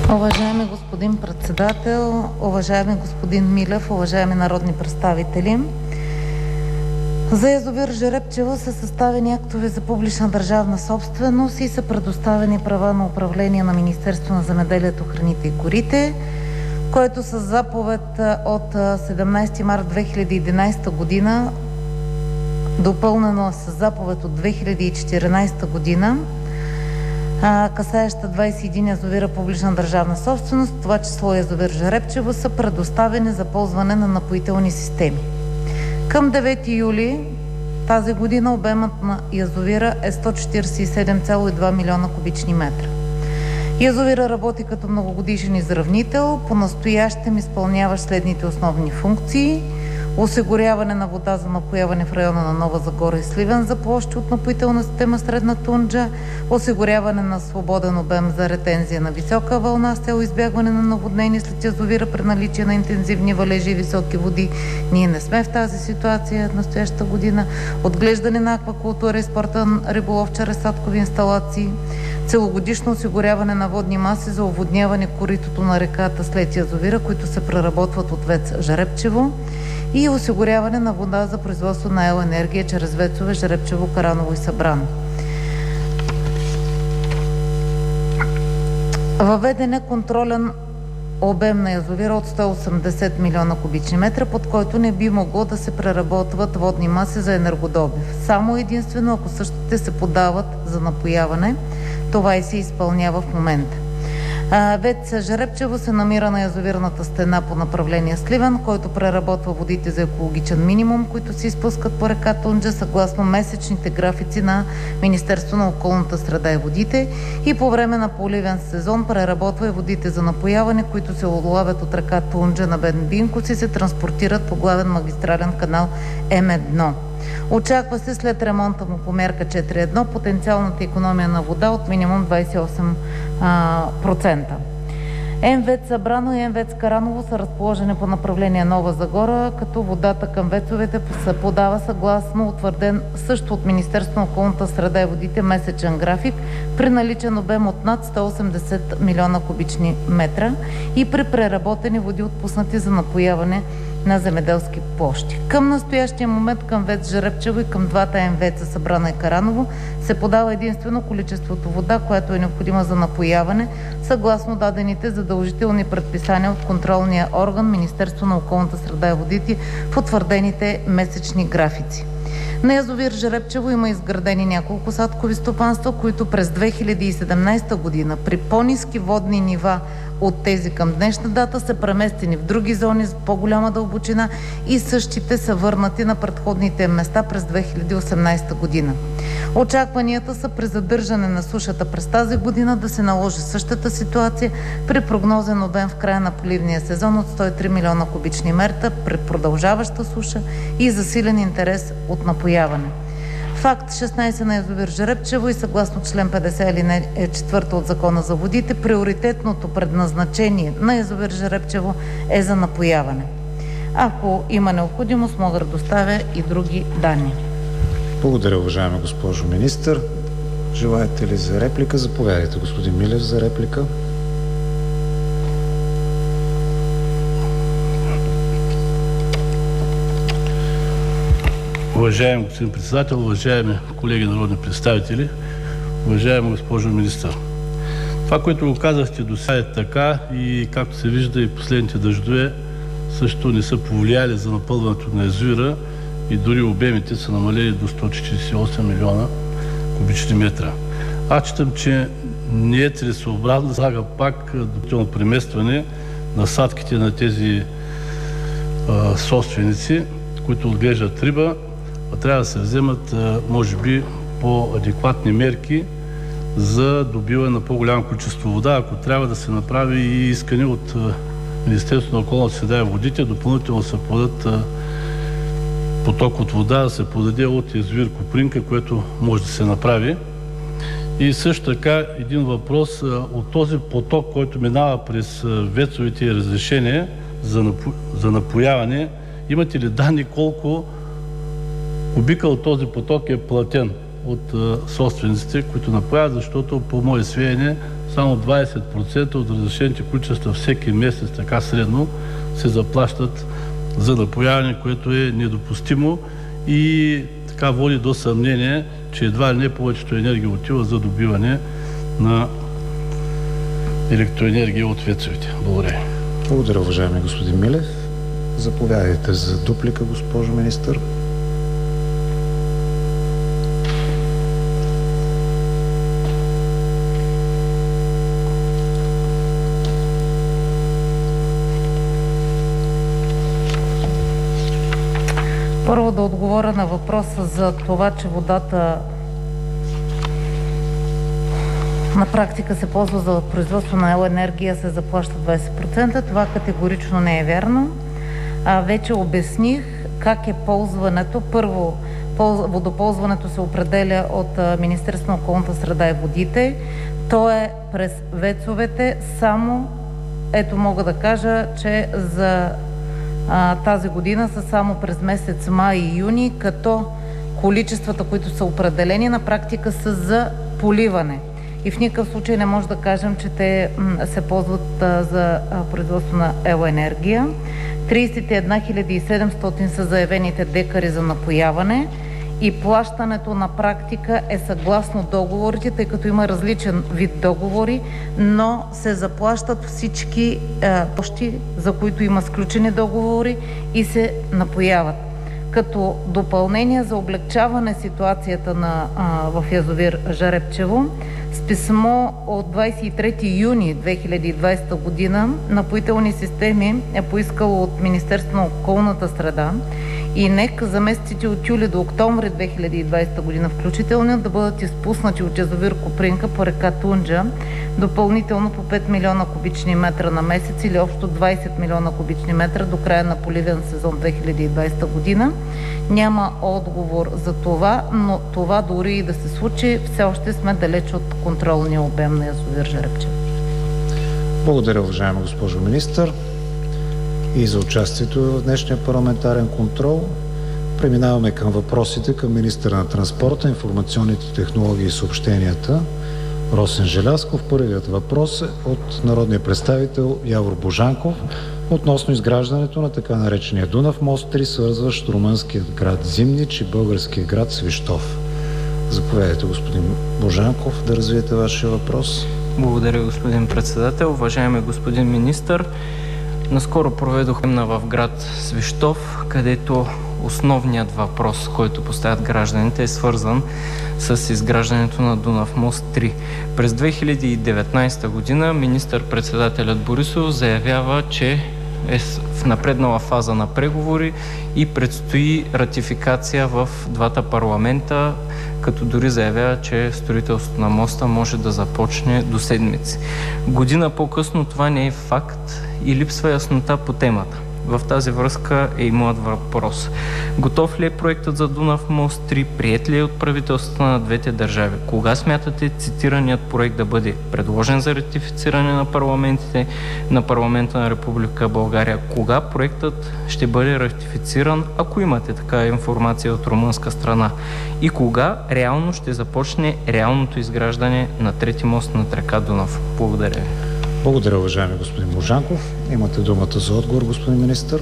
Уважаеми господин Председател, уважаеми господин Милев, уважаеми народни представители! За язовир Жребчево са съставени актове за публична държавна собственост и са предоставени права на управление на Министерството на земеделието, храните и горите, което със заповед от 17 март 2011 година, допълнено с заповед от 2014 година, касаеща 21 язовира публична държавна собственост, в това число язовир Жребчево, са предоставени за ползване на напоителни системи. Към 9 юли тази година обемът на язовира е 147,2 милиона кубични метра. Язовира работи като многогодишен изравнител, по-настоящем изпълнява следните основни функции: осигуряване на вода за напояване в района на Нова Загора и Сливен за площи от напоителна система Средна Тунджа, осигуряване на свободен обем за ретензия на висока вълна с цел избягване на наводнение след язовира при наличие на интензивни валежи и високи води. Ние не сме в тази ситуация настоящата година. Отглеждане на аквакултура и спортен риболов чрез садкови инсталации, целогодишно осигуряване на водни маси за оводняване коритото на реката след язовира, които се преработват от ВЕЦ Жребчево, и осигуряване на вода за производство на електроенергия чрез ВЕЦ-ове Жребчево, Караново и Събрано. Въведен е контролен обем на язовира от 180 милиона кубични метра, под който не би могло да се преработват водни маси за енергодобив. Само единствено ако същите се подават за напояване. Това и се изпълнява в момента. ВЕЦ Жребчево се намира на язовирната стена по направление Сливен, който преработва водите за екологичен минимум, които се изпускат по река Тунджа съгласно месечните графици на Министерството на околната среда и водите, и по време на поливен сезон преработва и водите за напояване, които се улавят от река Тунджа на Бен Бинкос и се транспортират по главен магистрален канал М1. Очаква се след ремонта му по мярка 4.1 потенциалната икономия на вода от минимум 28%. МВЕЦ Събрано и МВЕЦ Караново са разположени по направление Нова Загора, като водата към ВЕЦ-овете се подава съгласно утвърден също от Министерството на околната среда и водите месечен график при наличен обем от над 180 милиона кубични метра и при преработени води, отпуснати за напояване на земеделски площи. Към настоящия момент към ВЕЦ Жребчево и към двата МВЕЦ Събрано и Караново се подава единствено количеството вода, което е необходима за напояване, съгласно дадените задължителни предписания от контролния орган Министерство на околната среда и водите в утвърдените месечни графици. На язовир Жребчево има изградени няколко садкови стопанства, които през 2017 година при по-ниски водни нива от тези към днешна дата са преместени в други зони с по-голяма дълбочина и същите са върнати на предходните места през 2018 година. Очакванията са при задържане на сушата през тази година да се наложи същата ситуация при прогнозен обем в края на поливния сезон от 103 милиона кубични метра при продължаваща суша и засилен интерес от напояване. Факт 16 на язовир Жребчево и съгласно член 50 алинея 4 от Закона за водите, приоритетното предназначение на язовир Жребчево е за напояване. Ако има необходимост, мога да доставя и други данни. Благодаря, уважаема госпожо министър. Желаете ли за реплика? Заповядайте, господин Милев, за реплика. Уважаеми господин председател, уважаеми колеги народни представители, уважаема госпожо министър! Това, което го казахте до сега е така и както се вижда и последните дъждове също не са повлияли за напълването на язовира и дори обемите са намалели до 148 милиона кубични метра. Аз считам, че не е целесообразно да слага пак допълнително преместване на садките на тези собственици, които отглеждат риба, а трябва да се вземат, може би, по-адекватни мерки за добиване на по-голямо количество вода, ако трябва да се направи и искане от Министерството на околната среда и водите, допълнително се подадат поток от вода, да се подаде от язовир Копринка, което може да се направи. И също така един въпрос от този поток, който минава през ВЕЦ-овите и разрешение за напояване, имате ли данни колко кубика от този поток е платен от собствениците, които напояват, защото по мое сведение само 20% от разрешените количества всеки месец, така средно, се заплащат за напояване, което е недопустимо и така води до съмнение, че едва ли не повечето енергия отива за добиване на електроенергия от ВЕЦ-овете. Благодаря. Благодаря, уважаеми господин Милев. Заповядайте за дуплика, госпожо министър. Първо да отговоря на въпроса за това, че водата на практика се ползва за производство на електроенергия, се заплаща 20%. Това категорично не е вярно. Вече обясних как е ползването. Първо, водоползването се определя от Министерството на околната среда и водите. То е през ВЕЦ-овете. Само, ето мога да кажа, че за тази година са само през месец май и юни, като количествата, които са определени, на практика са за поливане. И в никакъв случай не може да кажем, че те се ползват за производство на електроенергия. 31 700 са заявените декари за напояване и плащането на практика е съгласно договорите, тъй като има различен вид договори, но се заплащат всички площи, за които има сключени договори и се напояват. Като допълнение за облегчаване ситуацията в язовир Жребчево, с писмо от 23 юни 2020 година Напоителни системи е поискало от Министерството на околната среда и НЕК за месеците от юли до октомври 2020 година включително да бъдат изпуснати от язовир Копринка по река Тунджа допълнително по 5 милиона кубични метра на месец или общо 20 милиона кубични метра до края на поливен сезон 2020 година. Няма отговор за това, но това дори и да се случи, все още сме далеч от контролния обем на язовир Жребчево. Благодаря, уважаема госпожо министър, и за участието в днешния парламентарен контрол. Преминаваме към въпросите към министъра на транспорта, информационните технологии и съобщенията Росен Желязков. Първият въпрос е от народния представител Явор Божанков относно изграждането на така наречения Дунав мост 3, свързващ румънският град Зимнич и българския град Свищов. Заповядайте, господин Божанков, да развиете вашия въпрос. Благодаря, господин председател. Уважаеми господин министър, наскоро проведохме в град Свищов, където основният въпрос, който поставят гражданите, е свързан с изграждането на Дунав мост 3. През 2019 година министър-председателят Борисов заявява, че е в напреднала фаза на преговори и предстои ратификация в двата парламента, като дори заявява, че строителството на моста може да започне до седмици. Година по-късно това не е факт и липсва яснота по темата. В тази връзка е и моят въпрос. Готов ли е проектът за Дунав мост 3? Приет ли е от правителството на двете държави? Кога смятате цитираният проект да бъде предложен за ратифициране на парламентите, на парламента на Република България? Кога проектът ще бъде ратифициран, ако имате такава информация от румънска страна? И кога реално ще започне реалното изграждане на трети мост над река Дунав? Благодаря ви. Благодаря, уважаеми господин Божанков. Имате думата за отговор, господин министър.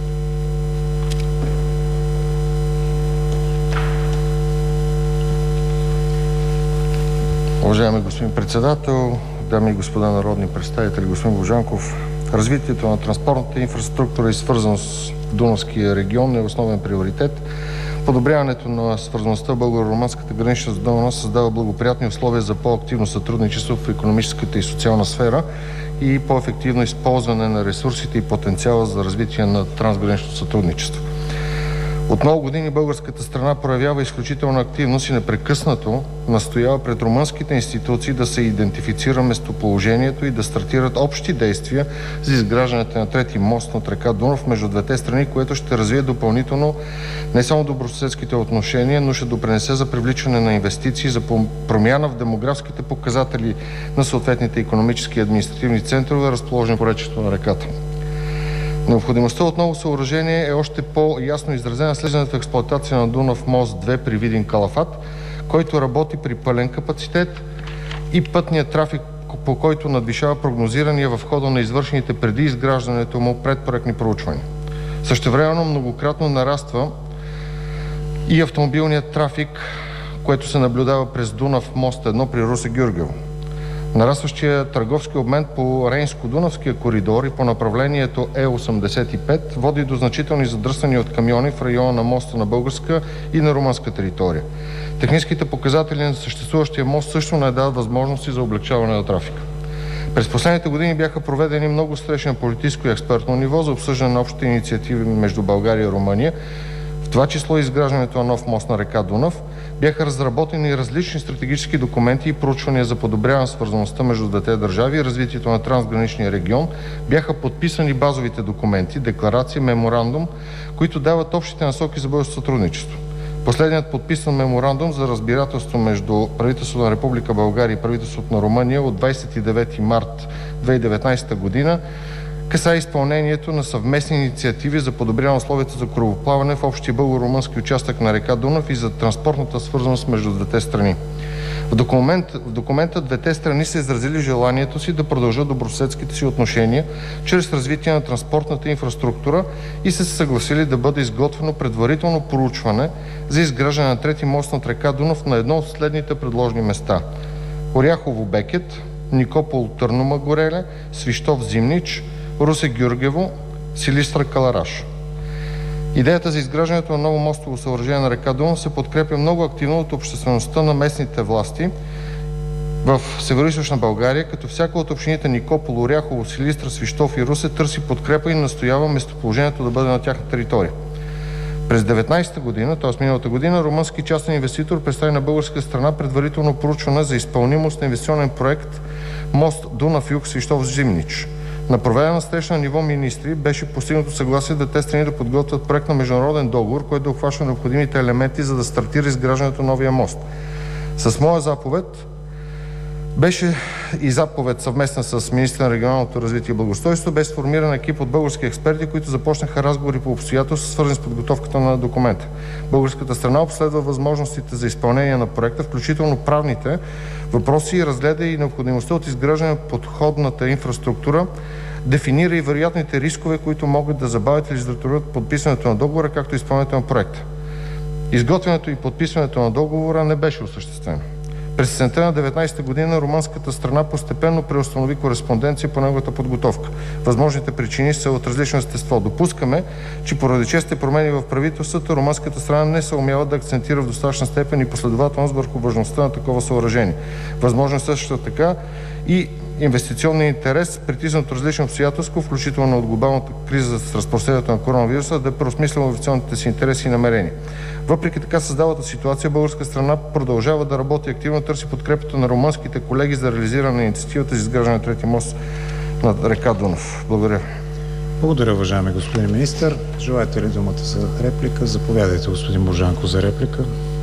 Уважаеми господин председател, дами и господа народни представители, господин Божанков, развитието на транспортната инфраструктура и свързано с Дунавския регион е основен приоритет. Подобряването на свързаността в българо-румънската гранична зона създава благоприятни условия за по-активно сътрудничество в икономическата и социална сфера и по-ефективно използване на ресурсите и потенциала за развитие на трансгранично сътрудничество. От много години българската страна проявява изключителна активност и непрекъснато настоява пред румънските институции да се идентифицира местоположението и да стартират общи действия за изграждането на трети мост над река Дунав между двете страни, което ще развие допълнително не само добросъседските отношения, но ще допринесе за привличане на инвестиции, за промяна в демографските показатели на съответните икономически и административни центрове, разположени по речието на реката. Необходимостта от ново съоръжение е още по-ясно изразена след влизането в експлоатация на Дунав мост 2 при Видин Калафат, който работи при пълен капацитет и пътният трафик, по който надвишава прогнозирания в хода на извършените преди изграждането му предпроектни проучвания. Същевременно многократно нараства и автомобилният трафик, което се наблюдава през Дунав мост 1 при Русе-Гюргево. Нарастващия търговски обмен по Рейнско-Дунавския коридор и по направлението Е85 води до значителни задръствания от камиони в района на моста на българска и на румънска територия. Техническите показатели на съществуващия мост също не дават възможности за облекчаване на трафика. През последните години бяха проведени много срещи на политическо и експертно ниво за обсъждане на общите инициативи между България и Румъния, в това число изграждането на нов мост на река Дунав. Бяха разработени различни стратегически документи и проучвания за подобряване свързаността между двете държави и развитието на трансграничния регион. Бяха подписани базовите документи, декларация, меморандум, които дават общите насоки за бъдещо сътрудничество. Последният подписан меморандум за разбирателство между правителството на Република България и правителството на Румъния от 29 март 2019 година касае изпълнението на съвместни инициативи за подобряване условията за корабоплаване в общия българо-румънски участък на река Дунав и за транспортната свързаност между двете страни. В документа двете страни са изразили желанието си да продължат добросъседските си отношения чрез развитие на транспортната инфраструктура и са се съгласили да бъде изготвено предварително проучване за изграждане на трети мост над река Дунав на едно от следните предложени места: Оряхово-Бекет, Никопол-Търномагореле, Свищов-Зимнич, Русе-Гюргево, Силистра-Калараш. Идеята за изграждането на ново мостово съоръжение на река Дунав се подкрепя много активно от обществеността на местните власти в Североизточна България, като всяка от общините Никопол, Оряхово, Силистра, Свищов и Русе търси подкрепа и настоява местоположението да бъде на тяхна територия. През 2019 година, т.е. миналата година, румънски частен инвеститор представи на българска страна предварително проучване за изпълнимост на инвестиционен проект мост Дунав-Юг Свищов-Зимнич. На проведена среща на ниво министри беше постигнато съгласие двете страни да подготвят проект на международен договор, който да обхваща необходимите елементи, за да стартира изграждането на новия мост. С моя заповед беше и заповед съвместна с министъра на регионалното развитие и благоустройство, бе сформиран екип от български експерти, които започнаха разговори по обстоятелства, свързани с подготовката на документа. Българската страна обследва възможностите за изпълнение на проекта, включително правните въпроси, и разгледа и необходимостта от изграждане на подходната инфраструктура, дефинира и вероятните рискове, които могат да забавят или затруднят подписването на договора, както и изпълнението на проекта. Изготвянето и подписването на договора не беше осъществено. През есента на 2019 година румънската страна постепенно преустанови кореспонденция по неговата подготовка. Възможните причини са от различно естество. Допускаме, че поради честите промени в правителството, румънската страна не се умява да акцентира в достатъчна степен и последователност върху важността на такова съоръжение. Възможно също така и инвестиционния интерес, притиснат от различни обстоятелства, включително от глобалната криза с разпространението на коронавируса, да преосмисля инвестиционните си интереси и намерения. Въпреки така създалата ситуация, българска страна продължава да работи активно, търси подкрепата на румънските колеги за реализиране на инициативата за изграждане на трети мост над река Дунав. Благодаря. Благодаря, уважаеми господин министър. Желаете ли думата за реплика? Заповядайте, господин Божанков, за реплика.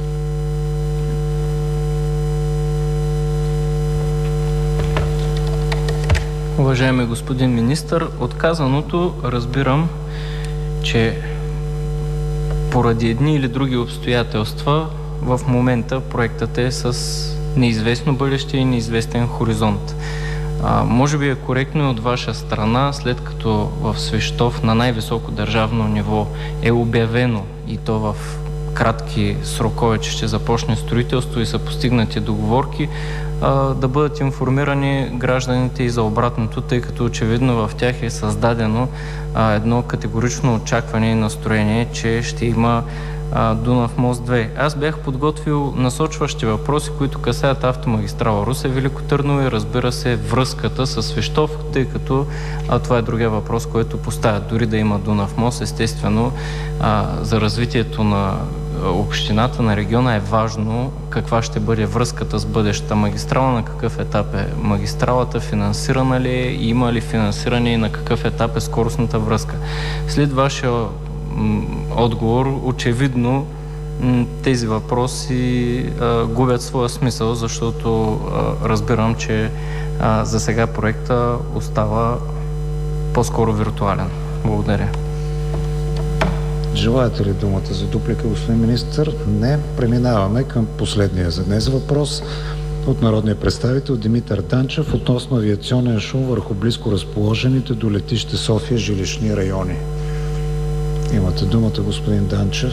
Уважаеми господин министър, от казаното разбирам, че поради едни или други обстоятелства в момента проектът е с неизвестно бъдеще и неизвестен хоризонт. Може би е коректно и от ваша страна, след като в Свищов на най-високо държавно ниво е обявено, и то в кратки срокове, че ще започне строителство и са постигнати договорки, да бъдат информирани гражданите и за обратното, тъй като очевидно в тях е създадено едно категорично очакване и настроение, че ще има Дунав мост 2. Аз бях подготвил насочващи въпроси, които касаят автомагистрала Русе, Велико Търново и, разбира се, връзката с Свищов, тъй като това е другия въпрос, който поставят. Дори да има Дунав мост, естествено за развитието на общината, на региона е важно каква ще бъде връзката с бъдещата магистрала, на какъв етап е магистралата, финансирана ли е, има ли финансиране и на какъв етап е скоростната връзка. След вашия отговор, очевидно тези въпроси губят своя смисъл, защото разбирам, че за сега проекта остава по-скоро виртуален. Благодаря. Желаете ли думата за дуплика, господин министър? Не. Преминаваме към последния за днес въпрос. от народния представител Димитър Данчев относно авиационен шум върху близко разположените до летище София жилищни райони. Имате думата, господин Данчев.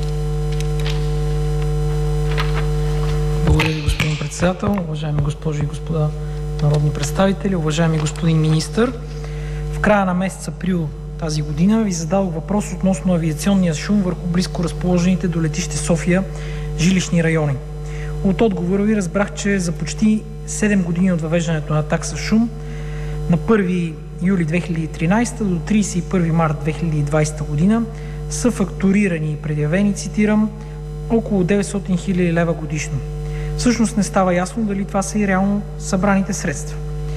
Благодаря ви, господин председател. Уважаеми госпожи и господа народни представители, уважаеми господин министър, в края на месец април тази година ви зададох въпрос относно авиационния шум върху близко разположените до летище София жилищни райони. От отговора ви разбрах, че за почти 7 години от въвеждането на такса шум на 1 юли 2013 до 31 март 2020 година са фактурирани и предявени, цитирам, около 900 000 лева годишно. Всъщност не става ясно дали това са и реално събраните средства.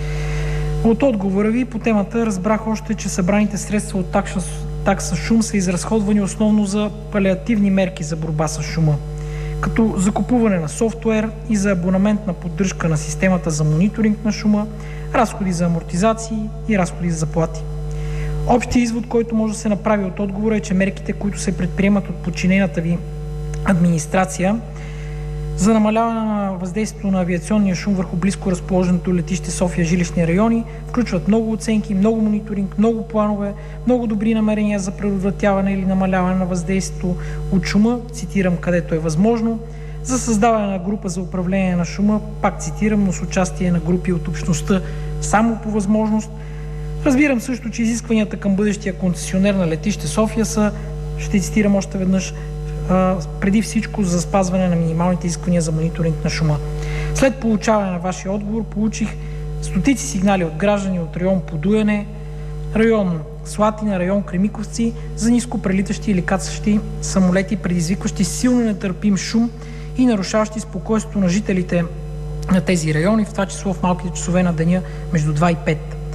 От отговора ви по темата разбрах още, че събраните средства от такса шум са изразходвани основно за палиативни мерки за борба с шума, като закупуване на софтуер и за абонаментна поддръжка на системата за мониторинг на шума, разходи за амортизации и разходи за заплати. Общият извод, който може да се направи от отговора, е, че мерките, които се предприемат от подчинената ви администрация за намаляване на въздействието на авиационния шум върху близко разположеното летище София жилищни райони, включват много оценки, много мониторинг, много планове, много добри намерения за предотвратяване или намаляване на въздействието от шума, цитирам, където е възможно, за създаване на група за управление на шума, пак цитирам, но с участие на групи от общността само по възможност. Разбирам също, че изискванията към бъдещия концесионер на летище София са, ще цитирам още веднъж, преди всичко за спазване на минималните изисквания за мониторинг на шума. След получаване на вашия отговор получих стотици сигнали от граждани от район Подуяне, район Слатина, район Кремиковци за ниско прелитащи или кацащи самолети, предизвикващи силно нетърпим шум и нарушаващи спокойствието на жителите на тези райони, в това число в малките часове на деня между 2 и 5.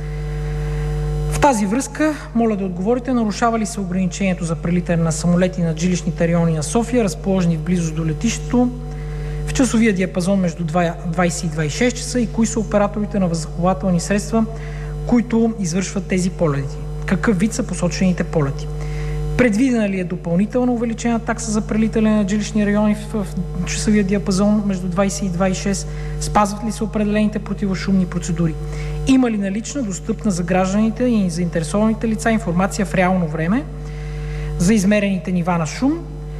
В тази връзка, моля да отговорите, нарушава ли се ограничението за прелитане на самолети над жилищните райони на София, разположени в близост до летището, в часовия диапазон между 20 и 26 часа и кои са операторите на въздухоплавателни средства, които извършват тези полети? Какъв вид са посочените полети? Предвидена ли е допълнително увеличена такса за прелитане на жилищни райони в часовия диапазон между 20 и 26? Спазват ли се определените противошумни процедури? Има ли налична, достъпна за гражданите и заинтересованите лица информация в реално време за измерените нива на шум?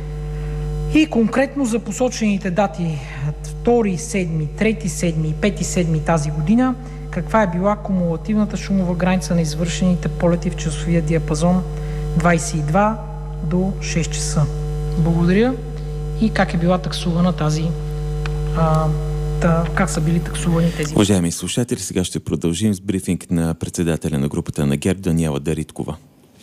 И конкретно за посочените дати 2-7, 3-7 и 5-7 тази година, каква е била кумулативната шумова граница на извършените полети в часовия диапазон 22 до 6 часа? Благодаря. И как е била таксувана как са били таксувани тези? Уважаеми слушатели, сега ще продължим с брифинг на председателя на групата на ГЕРБ Даниела Дариткова.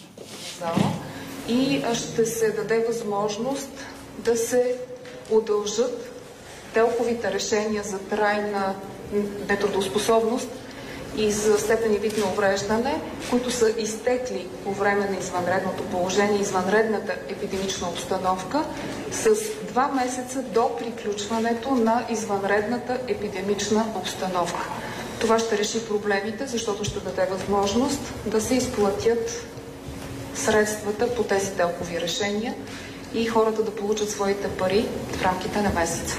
И ще се даде възможност да се удължат телковите решения за трайна нетрудоспособност и за степен и вид на увреждане, които са изтекли по време на извънредното положение, извънредната епидемична обстановка, с 2 месеца до приключването на извънредната епидемична обстановка. Това ще реши проблемите, защото ще даде възможност да се изплатят средствата по тези телкови решения и хората да получат своите пари в рамките на месеца.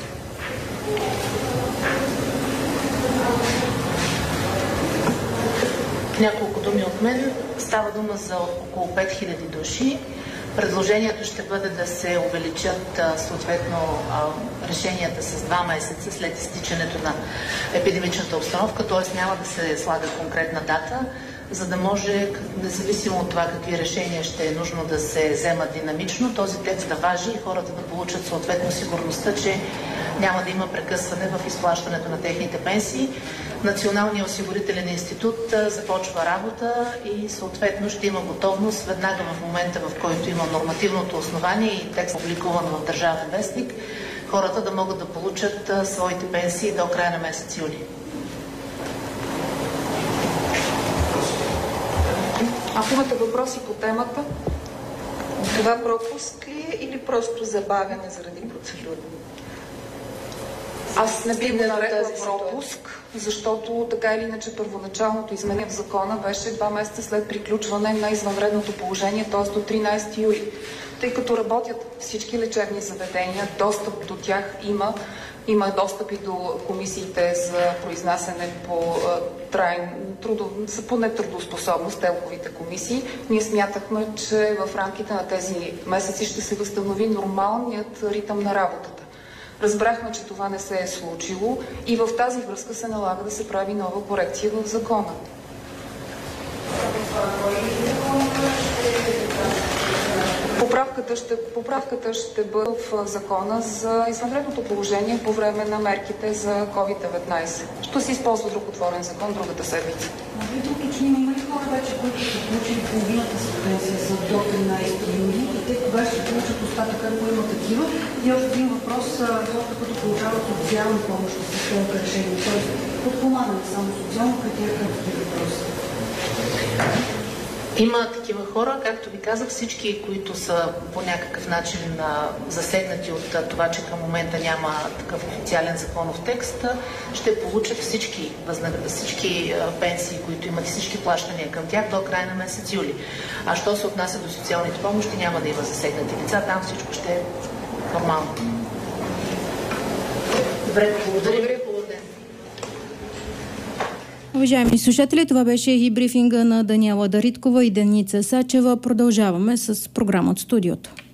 Няколко думи от мен. Става дума за около 5000 души. Предложението ще бъде да се увеличат съответно решенията с 2 месеца след изтичането на епидемичната обстановка, т.е. няма да се слага конкретна дата, за да може, независимо от това какви решения ще е нужно да се вземат динамично, този текст да важи и хората да получат съответно сигурността, че няма да има прекъсване в изплащането на техните пенсии. Националният осигурителен институт започва работа и съответно ще има готовност веднага в момента, в който има нормативното основание и текст публикуван в Държавен вестник, хората да могат да получат своите пенсии до края на месец юли. Ако имате въпроси по темата, това пропуск ли е или просто забавяне заради процедура? Аз не бих го нарекла пропуск, защото така или иначе първоначалното изменение в закона беше 2 месеца след приключване на извънредното положение, т.е. до 13 юли. Тъй като работят всички лечебни заведения, достъп до тях има Има достъпи до комисиите за произнасяне по нетрудоспособност, телковите комисии. Ние смятахме, че в рамките на тези месеци ще се възстанови нормалният ритъм на работата. Разбрахме, че това не се е случило и в тази връзка се налага да се прави нова корекция в закона. Поправката ще бъде в закона за извънредното положение по време на мерките за COVID-19. Ще се използва друг отворен закон другата седмица. Има ли хора вече, които са получили половината си пенсия за до 13 юли и те кога ще получат остатъка, ако има такива? И още един въпрос, хората, които получават социална помощ от системата решение, т.е. подпомагане само социално, критерия какви въпроси? Има такива хора, както ви казах, всички, които са по някакъв начин засегнати от това, че към момента няма такъв официален законов текст, ще получат всички пенсии, които имат и всички плащания към тях до края на месец юли. А що се отнася до социалните помощи, няма да има засегнати лица, там всичко ще е нормално. Добре, благодаря. Уважаеми слушатели, това беше и брифинга на Даниела Дариткова и Деница Сачева. Продължаваме с програма от студиото.